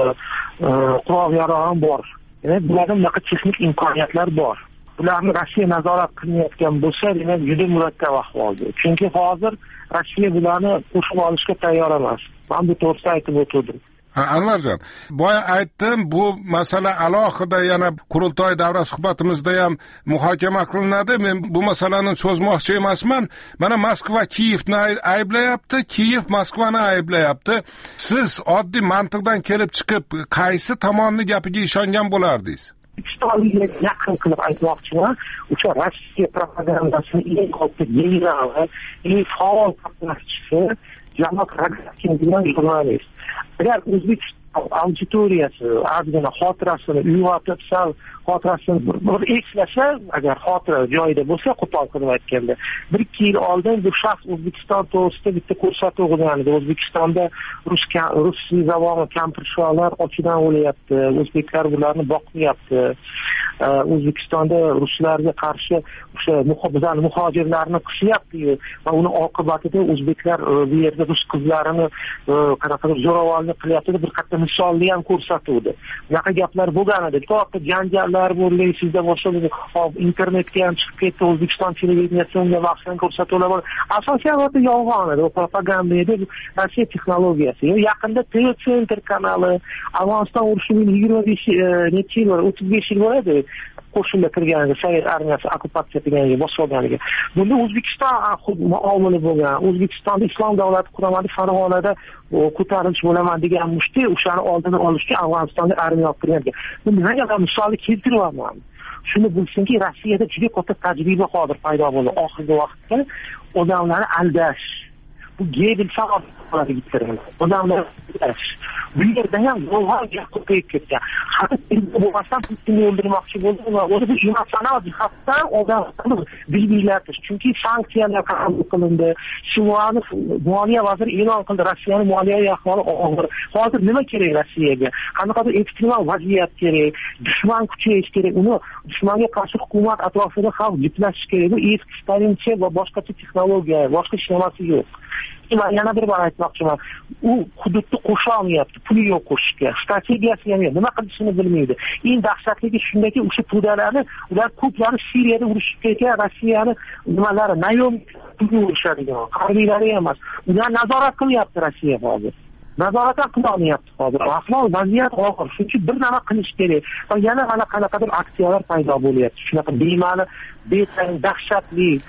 qurol yarog'i ham bor. Demak, bularda bunaqa texnik imkoniyatlar bor. Ularni Rossiya nazorat qilayotgan bo'lsa, demak, juda murakkab ahvolda. Chunki hozir Rossiya bularni qo'shib olishga tayyor emas. Men bu to'g'risida aytib o'tdim. Anvarjon, boya aytdim, bu masala alohida yana qurultoy davra suhbatimizda ham muhokama qilinadi. Men bu masalani so'zmoqchi emasman. Mana Moskva Kiyevni ayblayapti, Kiyev Moskvani ayblayapti. Siz oddiy mantiqdan kelib chiqib, qaysi tomonni gapiga ishongan bo'lardingiz? O'zbekistonga yaqin qilib aytmoqchiman, o'sha Rossiya propagandasini eng katta generali, eng faol qatnashchisi Janob Rogatkin degan jurnalist. Agar O'zbekiston auditoriyasi ozgina xotirasini uyg'otib, sal xotirasini bir eslasa, agar xotira joyida bo'lsa, qo'pol qilib aytganda, bir ikki yil oldin bu shaxs O'zbekiston to'g'risida bitta ko'rsatuv qilgan edi. O'zbekistonda rus rus zavodi kampirsholar ochidan o'lyapti, o'zbeklar bularni boqmayapti. O'zbekistonda ruslarga qarshi o'sha muhojirlarni muhojirlarni qisyapti va uni oqibatida o'zbeklar bu yerda rus qizlarini qanaqadir zo'ravonlik qilyapti, bir qator misolni ham ko'rsatuvdi. Bunaqa gaplar bo'lgan edi. To'g'ri janjallar bo'ldi, sizda boshqa hop internetga ham chiqib ketdi, O'zbekiston televideniyasiga vaqtdan ko'rsatuvlar bor. Asosiy albatta yolg'on edi, propaganda edi, Rossiya texnologiyasi. Yaqinda T V Center kanali Afg'oniston urushining yigirma besh necha yil, o'ttiz besh yil bo'ladi. Qo'shinga kirganiga, Sovet armiyasi okkupatsiya qilganiga, bosganligiga. Bunda O'zbekiston muomili bo'lgan, O'zbekistonda islom davlati quramadi, Farg'onada ko'tarilish bo'laman degan mushti o'shani oldini olishga Afg'onistonga armiya olib kirgan. Buni nega misolni keltiryapman? Shuni bilsinki, Rossiyada juda katta tajriba hozir paydo bo'ldi oxirgi vaqtda odamlarni aldash. Bu Gebel sabab bo'ladi gittirgan. Odamlar aldash. Bu yerda ham yolg'on gap ko'payib ketgan. Hatto bo'lmasam Putinni o'ldirmoqchi bo'ldi va o'zi bu emosional jihatdan odamlarni bilbilatish. Chunki sanksiyalar qabul qilindi. Shimonov moliya vaziri e'lon qildi, Rossiyaning moliyaviy ahvoli og'ir. Hozir nima kerak Rossiyaga? Qanaqadir ekstremal vaziyat kerak, dushman kuchayish kerak, uni dushmanga qarshi hukumat atrofida xalq jiplashish kerak. Bu eski stalincha va boshqacha texnologiya, boshqa ishlamasi yo'q. Men yana bir bor aytmoqchiman. U hududni qo'sha olmayapti, puli yo'q qo'shishga. Strategiyasi ham yo'q. Nima qilishini bilmaydi. Eng dahshatligi shundaki, o'sha pudalarni ular ko'plari Suriyada urushib ketgan Rossiyani nimalari, nayom urishadigan, harbiylari emas. Ular nazorat qilyapti Rossiya hozir. Nazorat qila olmayapti hozir. Ahvol vaziyat og'ir. Shuning uchun bir nima qilish kerak. Va yana mana qanaqadir aksiyalar paydo bo'lyapti. Shunaqa bema'ni, betang, dahshatli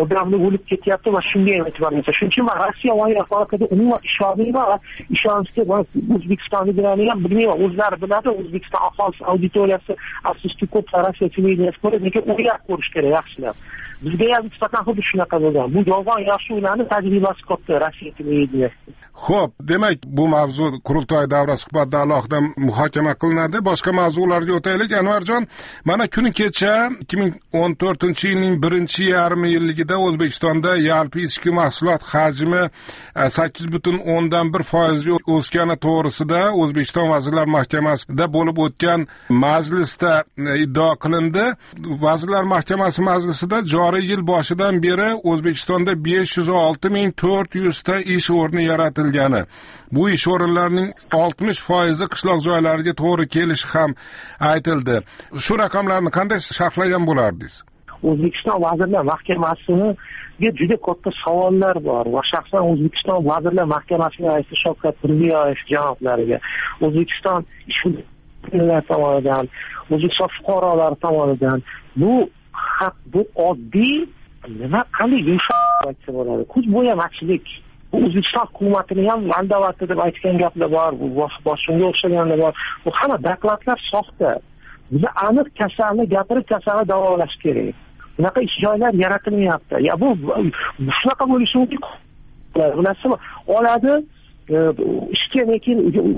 odamlar o'lib ketyapti va shunga ham e'tibor bersa. Shuning uchun men Rossiya va haqida umuman ishonmayman va ishonishga O'zbekistonni bilani ham bilmayman. O'zlari biladi, O'zbekiston aholisi auditoriyasi afsuski ko'p Rossiya televideniyasi ko'radi, lekin o'ylab ko'rish kerak yaxshilab. Bizga ham nisbatan xuddi shunaqa bo'lgan. Bu yolg'on yaxshi o'ylanib tajribasi katta Rossiya televideniyasi. Xo'p, demak, bu mavzu qurultoy davra suhbatida alohida muhokama qilinadi. Boshqa mavzularga o'taylik. Anvarjon, mana kuni kecha ikki ming o'n to'rtinchi yilning birinchi yarmi yilligida O'zbekistonda yalpi ichki mahsulot hajmi sakkiz butun o'ndan bir foizga o'sgani to'g'risida O'zbekiston Vazirlar Mahkamasida bo'lib o'tgan majlisda iddao qilindi. Vazirlar Mahkamasi majlisida joriy yil boshidan beri O'zbekistonda besh yuz olti ming to'rt yuz ta ish o'rni yaratilgani, bu ish o'rinlarining oltmish foizi qishloq joylariga to'g'ri kelishi ham aytildi. Shu raqamlarni qanday sharhlagan bo'lardingiz? O'zbekiston Vazirlar Mahkamasiga juda katta savollar bor va shaxsan O'zbekiston Vazirlar Mahkamasining raisi Shavkat Mirziyoyev janoblariga, O'zbekiston ishbilarmonlari tomonidan, O'zbekiston fuqarolari tomonidan bu haq, bu oddiy nima qanday yumshoq aytsa bo'ladi, ko'z bo'yamachilik. Bu O'zbekiston hukumatining ham mandavati deb aytgan gaplar bor, bu boshqaga o'xshaganlar bor. Bu hamma dokladlar soxta. Biza aniq kasalni gapirib kasalni davolash kerak. Bunaqa ish joylar yaratilmayapti. Ya bu shunaqa bo'lishi mumkin. Bilasizmi? Oladi ishga lekin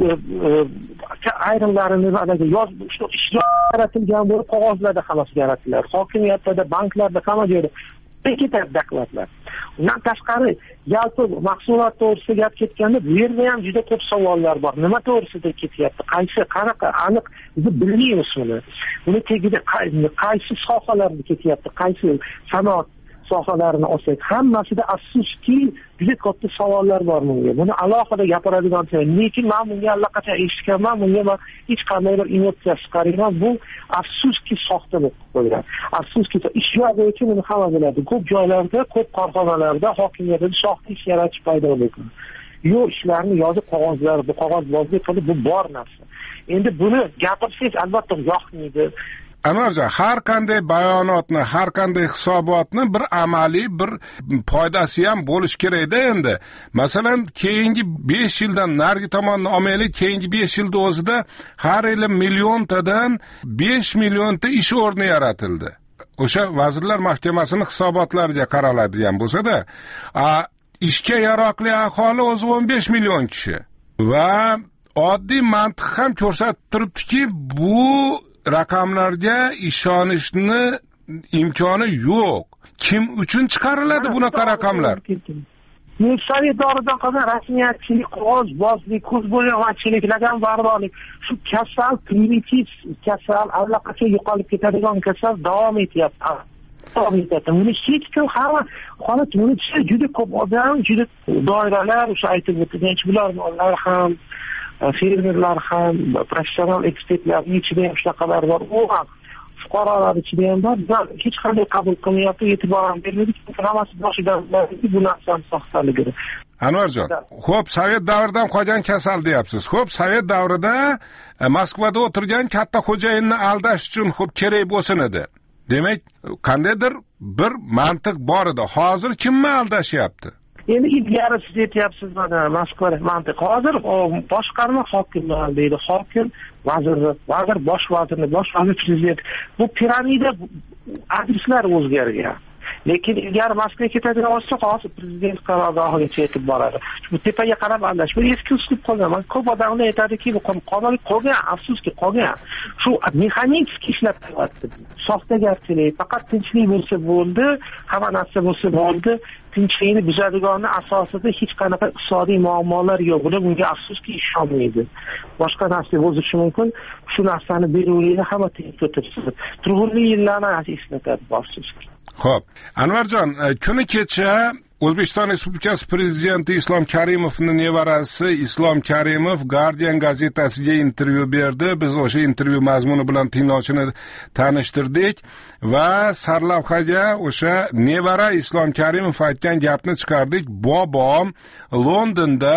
ayrimlarini haliga yoz ish yaratilgan bo'lib qog'ozlarda xalos yaratiladi. Hokimiyatda, banklarda, hamma joyda ketadi dokladlar. Undan tashqari yalpi mahsulot to'g'risida gap ketganda bu yerda ham juda ko'p savollar bor. Nima to'g'risida ketyapti? Qaysi qanaqa aniq biz bilmaymiz buni. Buni tagida qaysi sohalarda ketyapti? Qaysi sanoat sohalarini olsak, hammasida afsuski juda katta savollar bor bunga. Buni alohida gapiradigan bo'lsak, lekin men bunga allaqachon eshitganman, bunga men hech qanday bir emotsiya chiqarmayman. Bu afsuski soxta bo'lib qo'ygan. Afsuski ish yo'qligi uchun buni hamma biladi. Ko'p joylarda, ko'p korxonalarda hokimiyatda soxta ish yaratish paydo bo'lgan. Yo'q, ishlarni yozib qog'ozlarda, qog'ozbozlik qilib bu bor narsa. Endi buni gapirsangiz albatta yoqmaydi. Anvarjon, har qanday bayonotni, har qanday hisobotni bir amaliy bir foydasi ham bo'lish kerak-da endi. Masalan, keyingi besh yildan narigi tomonni olmaylik, keyingi besh yilda o'zida har yili milliontadan besh millionta ish o'rni yaratildi. O'sha Vazirlar Mahkamasining hisobotlariga qaraladigan bo'lsa-da, ishga yaroqli aholi o'zi o'n besh million kishi. Va oddiy mantiq ham ko'rsatib turibdiki, bu raqamlarga ishonishni imkoni yo'q. Kim uchun chiqariladi bunaqa raqamlar? Sovet davridan qolgan rasmiyatchilik, qog'ozbozlik, ko'zbo'yamachiliklardan barborlik, shu kasal, primitiv kasal, allaqachon yo'qolib ketadigan kasal davom etyapti. Davom etyapti. Buni hech kim hamma holat buni juda ko'p odam, juda doiralar, o'sha aytib o'tgan bular ham fermerlar ham, professional ekspertlarning ichida ham shunaqalar bor. U ham fuqarolar ichida ham bor. Biz hech qanday qabul qilmayapti, e'tibor ham bermaydik. Hammasi boshidan bu narsani soxtaligi. Anvarjon, xo'p, Sovet davridan qolgan kasal deyapsiz. Xo'p, Sovet davrida Moskvada o'tirgan katta xo'jayinni aldash uchun xo'p kerak bo'lsin edi. Demak, qandaydir bir mantiq bor edi. Hozir kimni aldashyapti? Endi ilgari siz aytyapsiz mana Moskva mantiq. Hozir boshqarma hokimni aldaydi. Hokim vazirni, vazir bosh vazirni, bosh vazir prezident. Bu piramida adreslar o'zgargan. Lekin ilgari Moskvaga ketadigan bo'lsa, hozir prezident qarorgohiga yetib boradi. Bu tepaga qarab aldash. Bu eski uslub qolgan. Ko'p odamlar aytadiki, bu qonuniy qolgan, afsuski qolgan. Shu mexanik ishlab qilyapti. Soxtagarchilik, faqat tinchlik bo'lsa bo'ldi, hamma narsa bo'lsa bo'ldi. Tinchlikni buzadiganning asosida hech qanaqa iqtisodiy muammolar yo'q. Buni bunga afsuski ishonmaydi. Boshqa narsa bo'lishi mumkin. Shu narsani beruvlikni hamma tez o'tirsin. Turg'unli yillarni eslatadi afsuski. Xo'p, Anvarjon, kuni kecha O'zbekiston Respublikasi Prezidenti Islom Karimovning nevarasi Islom Karimov Guardian gazetasiga intervyu berdi. Biz o'sha intervyu mazmuni bilan tinglovchini tanishtirdik va sarlavhaga o'sha nevara Islom Karimov aytgan gapni chiqardik. Bobom Londonda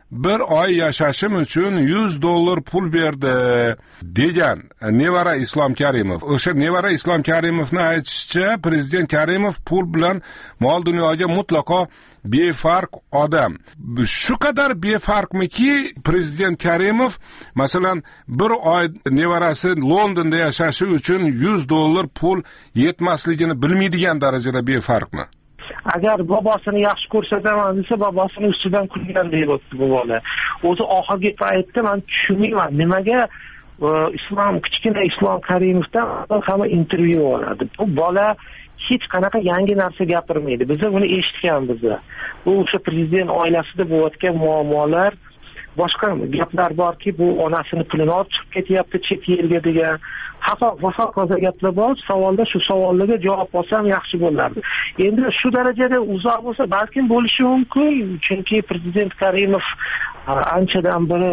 bir oy yashashim uchun yuz dollar pul berdi degan Nevara Islom Karimov. O'sha Nevara Islom Karimovning aytishicha, prezident Karimov pul bilan mol dunyoga mutlaqo befarq odam. Shu qadar befarqmiki, prezident Karimov masalan bir oy nevarasi Londonda yashashi uchun yuz dollar pul yetmasligini bilmaydigan darajada befarqmi? Agar bobosini yaxshi ko'rsataman desa, bobosini ustidan kulgan deyapti bu bola. O'zi oxirgi paytda men tushunmayman, nimaga islom kichkina Islom Karimovdan hamma intervyu oladi. Bu bola hech qanaqa yangi narsa gapirmaydi. Biz buni eshitganmiz. Bu o'sha prezident oilasida bo'layotgan muammolar, boshqa gaplar borki, bu onasini pulini olib chiqib ketyapti chet elga degan hokazo gaplar bor. Savolda shu savollarga javob olsam yaxshi bo'lardi. Endi shu darajada uzoq bo'lsa, balkim bo'lishi mumkin, chunki prezident Karimov anchadan beri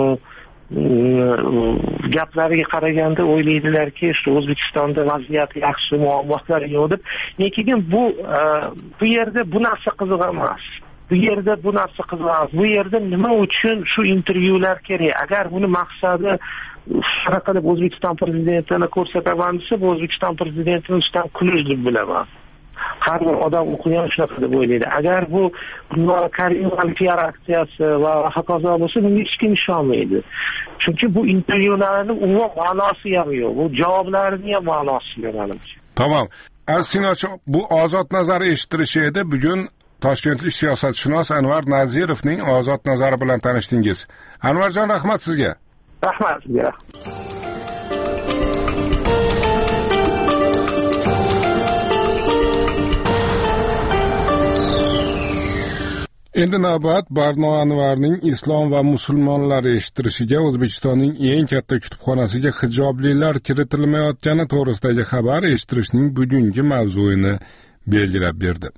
gaplariga qaraganda o'ylaydilarki, shu O'zbekistonda vaziyat yaxshi, muammolar yo'q deb. Lekin bu bu yerda bu narsa qiziq emas. Bu yerda bu narsa qiziq emas. Bu yerda nima uchun shu intervyular kerak? Agar buni maqsadi shunaqa deb O'zbekiston prezidentini ko'rsataman desa, bu O'zbekiston prezidentini ustidan kulish deb bilaman. Har bir odam o'qigan shunaqa deb o'ylaydi. Agar bu Karimov piar aksiyasi va hokazo bo'lsa, bunga hech kim ishonmaydi. Chunki bu intervyularning umuman ma'nosi ham yo'q. Bu javoblarning ham ma'nosi yo'q menimcha. Tamam. Asinochi, bu ozod nazar eshittirishi edi. Bugun Toshkentlik siyosatshunos Anvar Nazirovning ozod nazari bilan tanishdingiz. Anvarjon, rahmat sizga. Rahmat sizga. Endi navbat Barno Anvarning Islom va musulmonlar eshittirishiga O'zbekistonning eng katta kutubxonasiga hijoblilar kiritilmayotgani to'g'risidagi xabar eshittirishning bugungi mavzuini belgilab berdi.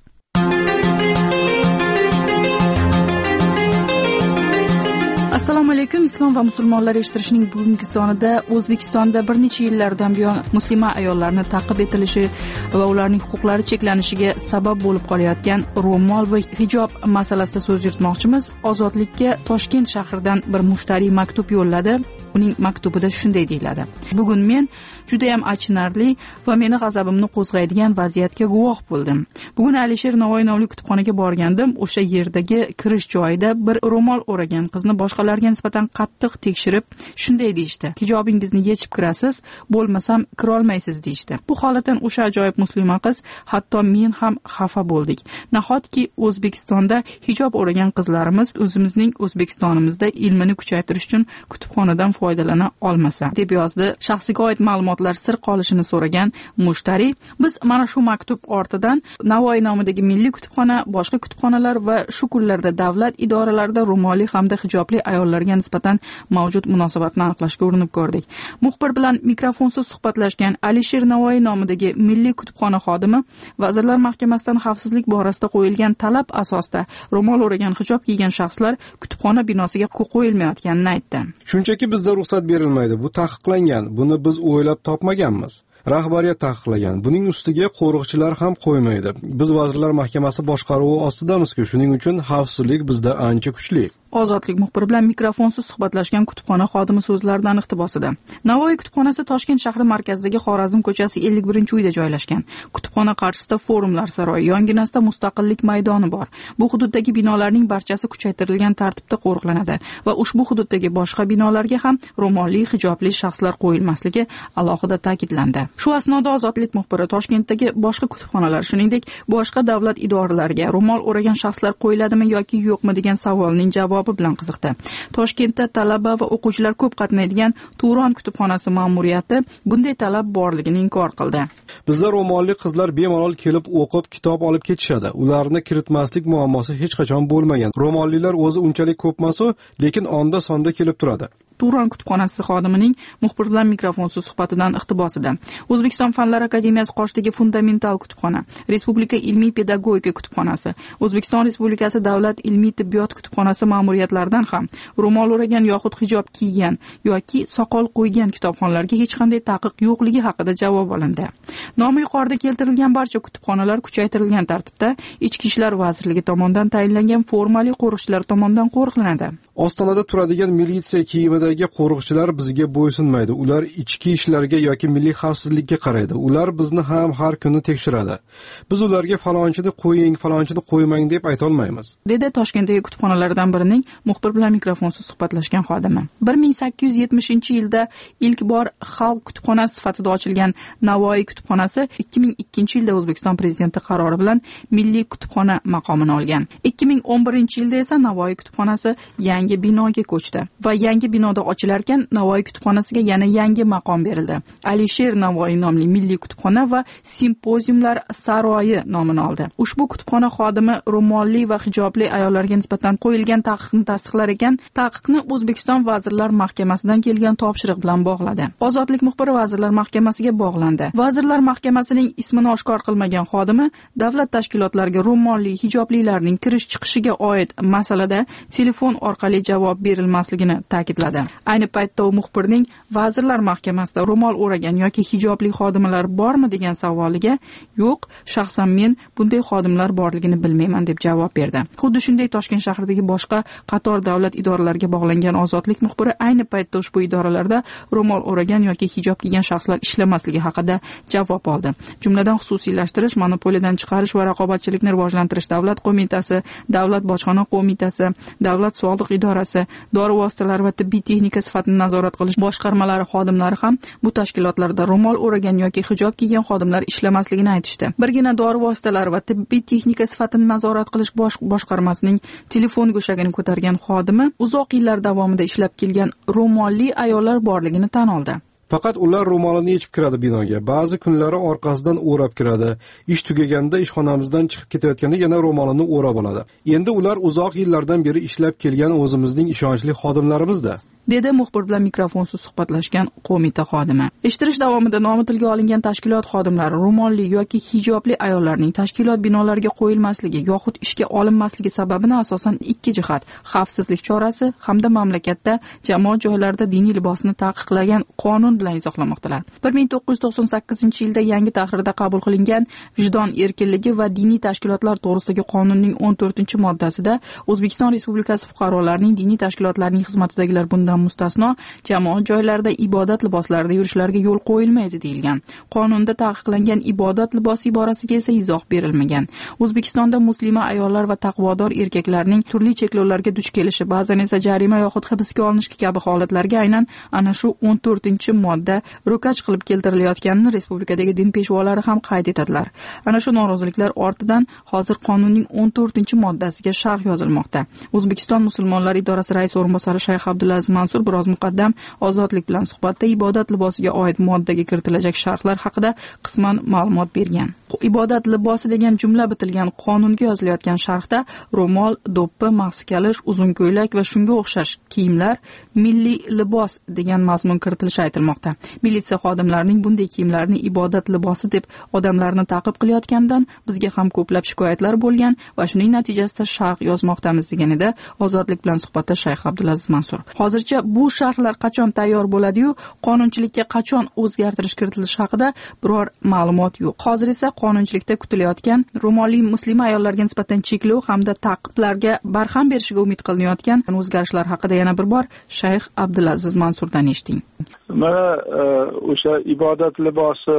Assalomu alaykum. Islom va musulmonlar eshittirishning bugungi sonida O'zbekistonda bir necha yillardan buyon muslima ayollarni ta'qib etilishi va ularning huquqlari cheklanishiga sabab bo'lib qolayotgan ro'mol va hijob masalasida so'z yuritmoqchimiz. Ozodlikka Toshkent shahridan bir mushtariy maktub yo'lladi. Uning maktubida shunday deyiladi: Bugun men juda ham achinarli va meni g'azabimni qo'zg'aydigan vaziyatga guvoh bo'ldim. Bugun Alisher Navoiy nomli kutubxonaga borgandim. O'sha yerdagi kirish joyida bir ro'mol o'ragan qizni boshqalarga nisbatan qattiq tekshirib, shunday deyishdi: hijobingizni yechib kirasiz, bo'lmasam kira olmaysiz deyishdi. Bu holatdan o'sha ajoyib muslima qiz, hatto men ham xafa bo'ldik. Nahotki O'zbekistonda hijob o'ragan qizlarimiz o'zimizning O'zbekistonimizda ilmini kuchaytirish uchun kutubxonadan foydalana olmasa, deb yozdi shaxsiga oid ma'lumotlar sir qolishini so'ragan mushtari. Biz mana shu maktub ortidan Navoiy nomidagi milliy kutubxona, boshqa kutubxonalar va shu kunlarda davlat idoralarida ro'molli hamda hijobli ayollarga nisbatan mavjud munosabatni aniqlashga urinib ko'rdik. Muxbir bilan mikrofonsiz suhbatlashgan Alisher Navoiy nomidagi milliy kutubxona xodimi Vazirlar Mahkamasidan xavfsizlik borasida qo'yilgan talab asosida ro'mol o'ragan hijob kiygan shaxslar kutubxona binosiga qo'yilmayotganini aytdi. Shunchaki bizga ruxsat berilmaydi. Bu taqiqlangan. Buni biz o'ylab topmaganmiz. Rahbariyat taqiqlagan. Buning ustiga qo'riqchilar ham qo'ymaydi. Biz Vazirlar Mahkamasi boshqaruvi ostidamizku, shuning uchun xavfsizlik bizda ancha kuchli. Ozodlik muxbiri bilan mikrofonsiz suhbatlashgan kutubxona xodimi so'zlaridan iqtibosida. Navoiy kutubxonasi Toshkent shahri markazidagi Xorazm ko'chasi ellik birinchi uyda joylashgan. Kutubxona qarshisida forumlar saroyi, yonginasida mustaqillik maydoni bor. Bu hududdagi binolarning barchasi kuchaytirilgan tartibda qo'riqlanadi va ushbu hududdagi boshqa binolarga ham ro'molli, hijobli shaxslar qo'yilmasligi alohida ta'kidlandi. Shu asnoda Ozodlik muxbiri Toshkentdagi boshqa kutubxonalar, shuningdek, boshqa davlat idoralariga ro'mol o'ragan shaxslar qo'yiladimi yoki yo'qmi degan savolning javobi bilan qiziqdi. Toshkentda talaba va o'quvchilar ko'p qatnaydigan Turon kutubxonasi ma'muriyati bunday talab borligini inkor qildi. Bizda ro'molli qizlar bemalol kelib o'qib, kitob olib ketishadi. Ularni kiritmaslik muammosi hech qachon bo'lmagan. Ro'mollilar o'zi unchalik ko'pmas-u, lekin onda sonda kelib turadi. Turon kutubxonasi xodimining muxbir bilan mikrofonsiz suhbatidan iqtibosida. O'zbekiston Fanlar akademiyasi qoshidagi fundamental kutubxona, Respublika ilmiy pedagogika kutubxonasi, O'zbekiston Respublikasi davlat ilmiy tibbiyot kutubxonasi ma'muriyatlaridan ham ro'mol o'ragan yoxud hijob kiygan yoki soqol qo'ygan kitobxonlarga hech qanday taqiq yo'qligi haqida javob olindi. Nomi yuqorida keltirilgan barcha kutubxonalar kuchaytirilgan tartibda Ichki ishlar vazirligi tomonidan tayinlangan formali qo'riqchilar tomonidan qo'riqlanadi. Ostonada turadigan militsiya kiyimidagi qo'riqchilar bizga bo'ysunmaydi. Ular ichki ishlarga yoki milliy xavfsizlikka qaraydi. Ular bizni ham har kuni tekshiradi. Biz ularga falonchini qo'ying, falonchini qo'ymang deb ayta olmaymiz. Dedi Toshkentdagi kutubxonalardan birining muxbir bilan mikrofonsiz suhbatlashgan xodimi. bir ming sakkiz yuz yetmishinchi yilda ilk bor xalq kutubxonasi sifatida ochilgan Navoiy kutubxonasi ikki ming ikkinchi yilda O'zbekiston prezidenti qarori bilan milliy kutubxona maqomini olgan. ikki ming o'n birinchi yilda esa Navoiy kutubxonasi yangi binoga ko'chdi va yangi binoda ochilarkan Navoiy kutubxonasiga yana yangi maqom berildi. Alisher Navoiy nomli milliy kutubxona va simpoziumlar saroyi nomini oldi. Ushbu kutubxona xodimi ro'molli va hijobli ayollarga nisbatan qo'yilgan taqiqni tasdiqlar ekan, taqiqni O'zbekiston Vazirlar Mahkamasidan kelgan topshiriq bilan bog'ladi. Ozodlik muxbiri Vazirlar Mahkamasiga bog'landi. Vazirlar Mahkamasining ismini oshkor qilmagan xodimi davlat tashkilotlariga ro'molli hijoblilarning kirish chiqishiga oid masalada telefon orqali javob berilmasligini ta'kidladi. Ayni paytda u muxbirning Vazirlar Mahkamasida ro'mol o'ragan yoki hijobli xodimlar bormi degan savoliga yo'q, shaxsan men bunday xodimlar borligini bilmayman deb javob berdi. Xuddi shunday Toshkent shahridagi boshqa qator davlat idoralariga bog'langan ozodlik muxbiri ayni paytda ushbu idoralarda ro'mol o'ragan yoki hijob kiygan shaxslar ishlamasligi haqida javob oldi. Jumladan xususiylashtirish, monopoliyadan chiqarish va raqobatchilikni rivojlantirish davlat qo'mitasi, davlat bojxona qo'mitasi, davlat soliq idorasi, dori vositalari va tibbiy texnika sifatini nazorat qilish boshqarmalari xodimlari ham bu tashkilotlarda ro'mol o'ragan yoki hijob kiygan xodimlar ishlamasligini aytishdi. Birgina dori vositalari va tibbiy texnika sifatini nazorat qilish bosh boshqarmasining telefon go'shagini ko'targan xodimi uzoq yillar davomida ishlab kelgan ro'molli ayollar borligini tan oldi. Faqat ular ro'molini yechib kiradi binoga. Ba'zi kunlari orqasidan o'rab kiradi. Ish tugaganda ishxonamizdan chiqib ketayotganda yana ro'molini o'rab oladi. Endi ular uzoq yillardan beri ishlab kelgan o'zimizning ishonchli xodimlarimizda. dedi muxbir bilan mikrofonsiz suhbatlashgan qo'mita xodimi. Eshittirish davomida nomi tilga olingan tashkilot xodimlari ro'molli yoki hijobli ayollarning tashkilot binolariga qo'yilmasligi yoxud ishga olinmasligi sababini asosan ikki jihat: xavfsizlik chorasi hamda mamlakatda jamoat joylarida diniy libosni taqiqlagan qonun bilan izohlamoqdalar. bir ming to'qqiz yuz to'qson sakkizinchi yilda yangi tahrirda qabul qilingan Vijdon erkinligi va diniy tashkilotlar to'g'risidagi qonunning o'n to'rtinchi moddasida O'zbekiston Respublikasi fuqarolarining diniy tashkilotlarining xizmatidagilar bundan mustasno jamoat joylarida ibodat liboslarida yurishlariga yo'l qo'yilmaydi deyilgan. Qonunda taqiqlangan ibodat libosi iborasiga esa izoh berilmagan. O'zbekistonda muslima ayollar va taqvodor erkaklarning turli cheklovlarga duch kelishi, ba'zan esa jarima yoxud hibsga olinish kabi holatlarga aynan ana shu o'n to'rtinchi modda ro'kach qilib keltirilayotganini respublikadagi din peshvolari ham qayd etadilar. Ana shu noroziliklar ortidan hozir qonunning o'n to'rtinchi moddasiga sharh yozilmoqda. O'zbekiston musulmonlar idorasi rais o'rinbosari Shayx Abdulaziz Mansur biroz muqaddam Ozodlik bilan suhbatda ibodat libosiga oid moddaga kiritilajak sharhlar haqida qisman ma'lumot bergan. Ibodat libosi degan jumla bitilgan qonunga yozilayotgan sharhda ro'mol, do'ppi, mahsi kalish, uzun ko'ylak va shunga o'xshash kiyimlar milliy libos degan mazmun kiritilishi aytilmoqda. Militsiya xodimlarining bunday kiyimlarni ibodat libosi deb odamlarni ta'qib qilayotgandan bizga ham ko'plab shikoyatlar bo'lgan va shuning natijasida sharh yozmoqdamiz deganida Ozodlik bilan suhbatda Shayx Abdulaziz Mansur. Hozircha bu sharhlar qachon tayyor bo'ladi-yu, qonunchilikka qachon o'zgartirish kiritilishi haqida biror ma'lumot yo'q. Hozir esa qonunchilikda kutilayotgan ro'molli muslima ayollarga nisbatan cheklov hamda ta'qiblarga barham berishiga umid qilinayotgan o'zgarishlar haqida yana bir bor Shayx Abdulaziz Mansurdan eshiting. Mana o'sha ibodat libosi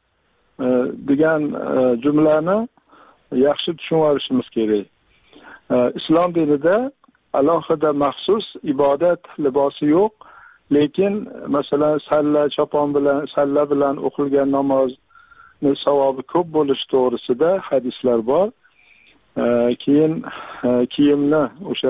degan jumlani yaxshi tushunib olishimiz kerak. Islom dinida alohida maxsus ibodat libosi yo'q, lekin masalan salla chopon bilan salla bilan o'qilgan namozni savobi ko'p bo'lishi to'g'risida hadislar bor. Keyin kiyimni o'sha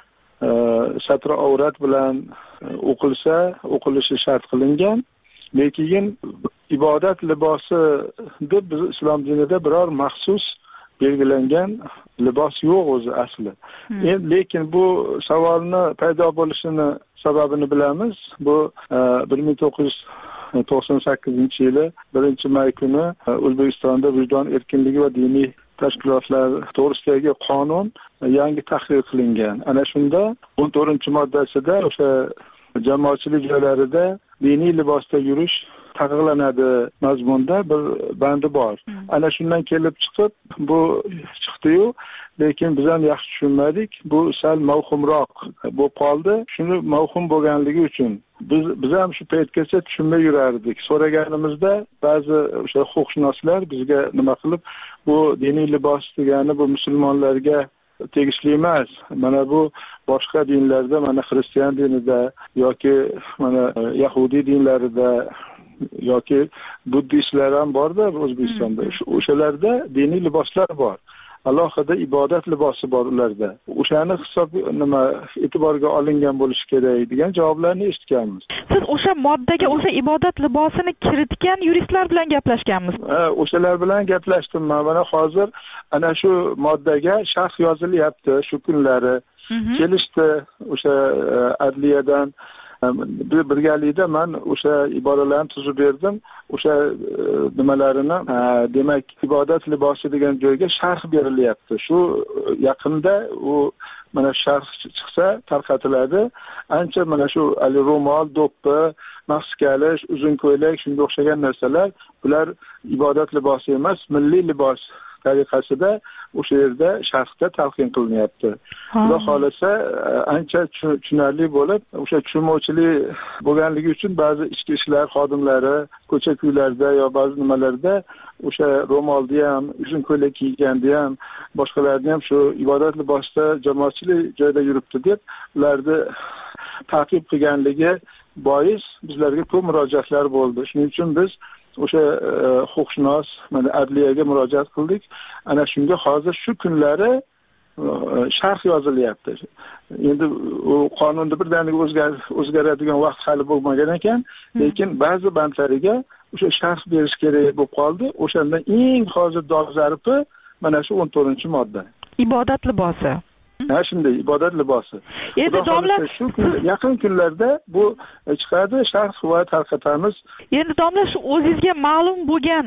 satr avrat bilan o'qilsa, o'qilishi shart qilingan. Lekin ibodat libosi deb biz islom dinida biror maxsus belgilangan libos yo'q o'zi asli. Endi lekin bu savolni paydo bo'lishini sababini bilamiz. Bu bir ming to'qqiz yuz to'qson sakkizinchi yili birinchi may kuni O'zbekistonda vijdon erkinligi va diniy tashkilotlar to'g'risidagi qonun yangi tahrir qilingan. Ana shunda o'n to'rtinchi moddasida o'sha jamoatchilik joylarida diniy libosda yurish taqiqlanadi mazmunda bir bandi bor. Ana shundan kelib chiqib bu chiqdi-yu, lekin biz ham yaxshi tushunmadik. Bu sal mavhumroq bo'lib qoldi. Shuni mavhum bo'lganligi uchun biz biz ham shu paytgacha tushunmay yurardik. So'raganimizda ba'zi o'sha huquqshunoslar bizga nima qilib, bu diniy libos degani bu musulmonlarga tegishli emas. Mana bu boshqa dinlarda, mana xristian dinida yoki mana yahudiy dinlarida yoki buddistlar ham bor-da O'zbekistonda. O'shalarda diniy liboslar bor. Alohida ibodat libosi bor ularda. O'shani hisob nima e'tiborga olingan bo'lishi kerak degan javoblarni eshitganmiz. Siz o'sha moddaga o'sha ibodat libosini kiritgan yuristlar bilan gaplashganmiz. Ha, o'shalar bilan gaplashdim. Mana hozir ana shu moddaga sharh yozilyapti shu kunlari. Kelishdi o'sha adliyadan birgalikda men o'sha iboralarni tuzib berdim. O'sha nimalarini, demak, ibodat libosi degan joyga sharh berilyapti. Shu yaqinda u mana sharh chiqsa tarqatiladi. Ancha mana shu ali ro'mol, do'ppi, maxsi kalish, uzun ko'ylak, shunga o'xshagan narsalar, bular ibodat libosi emas, milliy libos tariqasida o'sha yerda sharhda talqin qilinyapti. Xudo xolasa ancha tushunarli bo'lib, o'sha tushunmovchilik bo'lganligi uchun ba'zi ichki ishlar xodimlari ko'cha-ko'ylarda yo ba'zi nimalarda o'sha ro'molni ham, uzun ko'ylak kiyganda ham, boshqalarni ham shu ibodat libosida jamoatchilik joyda yuribdi deb ularni ta'qib qilganligi bois bizlarga ko'p murojaatlar bo'ldi. Shuning uchun biz o'sha huquqshunos mana adliyaga murojaat qildik. Ana shunga hozir shu kunlari sharh yozilyapti. Endi u qonunda birdaniga o'zgaradigan vaqt hali bo'lmagan ekan, lekin ba'zi bandlariga o'sha sharh berish kerak bo'lib qoldi. O'shandan eng hozir dolzarbi mana shu o'n to'rtinchi modda. Ibodat libosi. Ha, shunday ibodat libosi. Endi domla shu yaqin kunlarda bu chiqadi, sharh va tarqatamiz. Endi domla shu o'zingizga ma'lum bo'lgan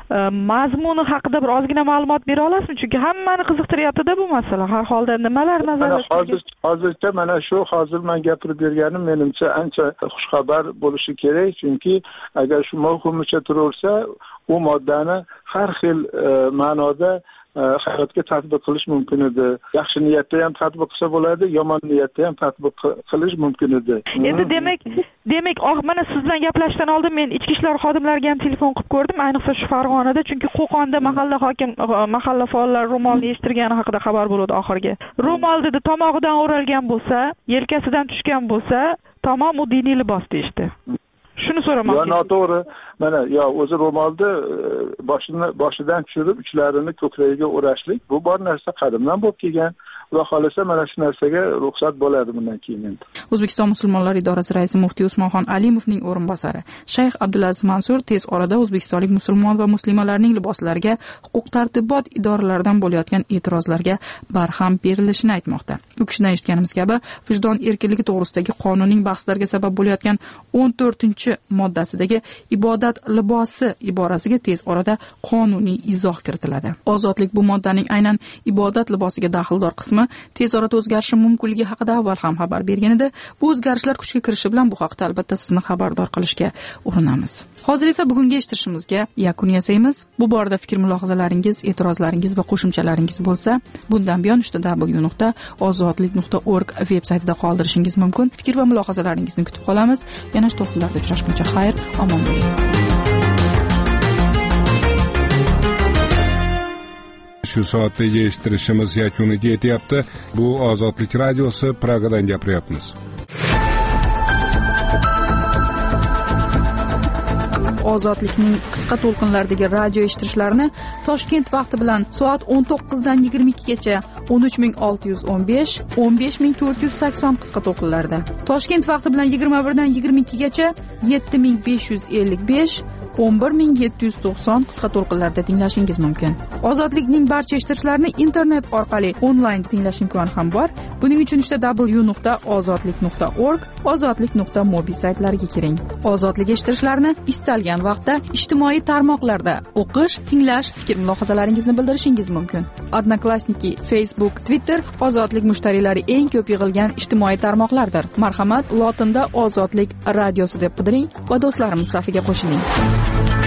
mazmuni haqida bir ozgina ma'lumot bera olasizmi? Chunki hammani qiziqtiryapti-da bu masala. Har holda nimalar nazarda hozir hozircha mana shu hozir men gapirib berganim menimcha ancha xushxabar bo'lishi kerak, chunki agar shu mavhumicha turaversa, u moddani har xil ma'noda hayotga tatbiq qilish mumkin edi. Yaxshi niyatda ham tatbiq qilsa bo'ladi, yomon niyatda ham tatbiq qilish mumkin edi. Endi demak, demak, mana siz bilan gaplashishdan oldin men ichki ishlar xodimlariga ham telefon qilib ko'rdim, ayniqsa shu Farg'onada, chunki Qo'qonda mahalla hokim, mahalla faollar ro'molni eshtirgani haqida xabar bo'ldi oxirgi. Ro'mol dedi tomog'idan o'ralgan bo'lsa, yelkasidan tushgan bo'lsa, tamom u diniy libos deyishdi. Shuni so'ramoqchi. Yo, noto'g'ri. Mana yo o'zi ro'molni boshini boshidan tushirib, uchlarini ko'kragiga o'rashlik, bu bor narsa qadimdan bo'lib kelgan. Xudo xolasa mana shu narsaga ruxsat bo'ladi bundan keyin endi. O'zbekiston musulmonlar idorasi raisi muftiy Usmonxon Alimovning o'rinbosari Shayx Abdulaziz Mansur tez orada o'zbekistonlik musulmon va muslimalarning liboslariga huquq-tartibot idoralaridan bo'layotgan e'tirozlarga barham berilishini aytmoqda. U kishidan eshitganimiz kabi, vijdon erkinligi to'g'risidagi qonunning bahslarga sabab bo'layotgan o'n to'rtinchi moddasidagi ibodat libosi iborasiga tez orada qonuniy izoh kiritiladi. Ozodlik bu moddaning aynan ibodat libosiga daxldor qismi tez orada o'zgarishi mumkinligi haqida avval ham xabar bergan edi. Bu o'zgarishlar kuchga kirishi bilan bu haqda albatta sizni xabardor qilishga urinamiz. Hozir esa bugungi eshittirishimizga yakun yasaymiz. Bu borada fikr-mulohazalaringiz, e'tirozlaringiz va qo'shimchalaringiz bo'lsa, bundan buyon uchta w nuqta ozodlik nuqta org veb-saytida qoldirishingiz mumkin. Fikr va mulohazalaringizni kutib qolamiz. Yana shu to'xtalarda uchrashguncha xayr, omon bo'ling. Shu soatdagi eshittirishimiz yakuniga yetyapti. Bu Ozodlik radiosi, Pragadan gapiryapmiz. Ozodlikning qisqa to'lqinlardagi radio eshittirishlarini Toshkent vaqti bilan soat o'n to'qqizdan yigirma ikkigacha o'n uch ming olti yuz o'n besh, o'n besh ming to'rt yuz sakson qisqa to'lqinlarda, Toshkent vaqti bilan yigirma birdan yigirma ikkigacha yetti ming besh yuz ellik besh, o'n bir ming yetti yuz to'qson qisqa to'lqinlarda tinglashingiz mumkin. Ozodlikning barcha eshittirichlarini internet orqali onlayn tinglash imkoni ham bor. Buning uchun ishda w nuqta ozodlik nuqta org, ozodlik nuqta mobi saytlariga kiring. Ozodlik eshittirichlarini istalgan vaqtda ijtimoiy tarmoqlarda o'qish, tinglash, fikr-mulohazalaringizni bildirishingiz mumkin. Odnoklassniki, Facebook, Twitter ozodlik mushtariylari eng ko'p yig'ilgan ijtimoiy tarmoqlardir. Marhamat, lotinda Ozodlik radiosi deb qidiring va do'stlarimiz safiga qo'shiling.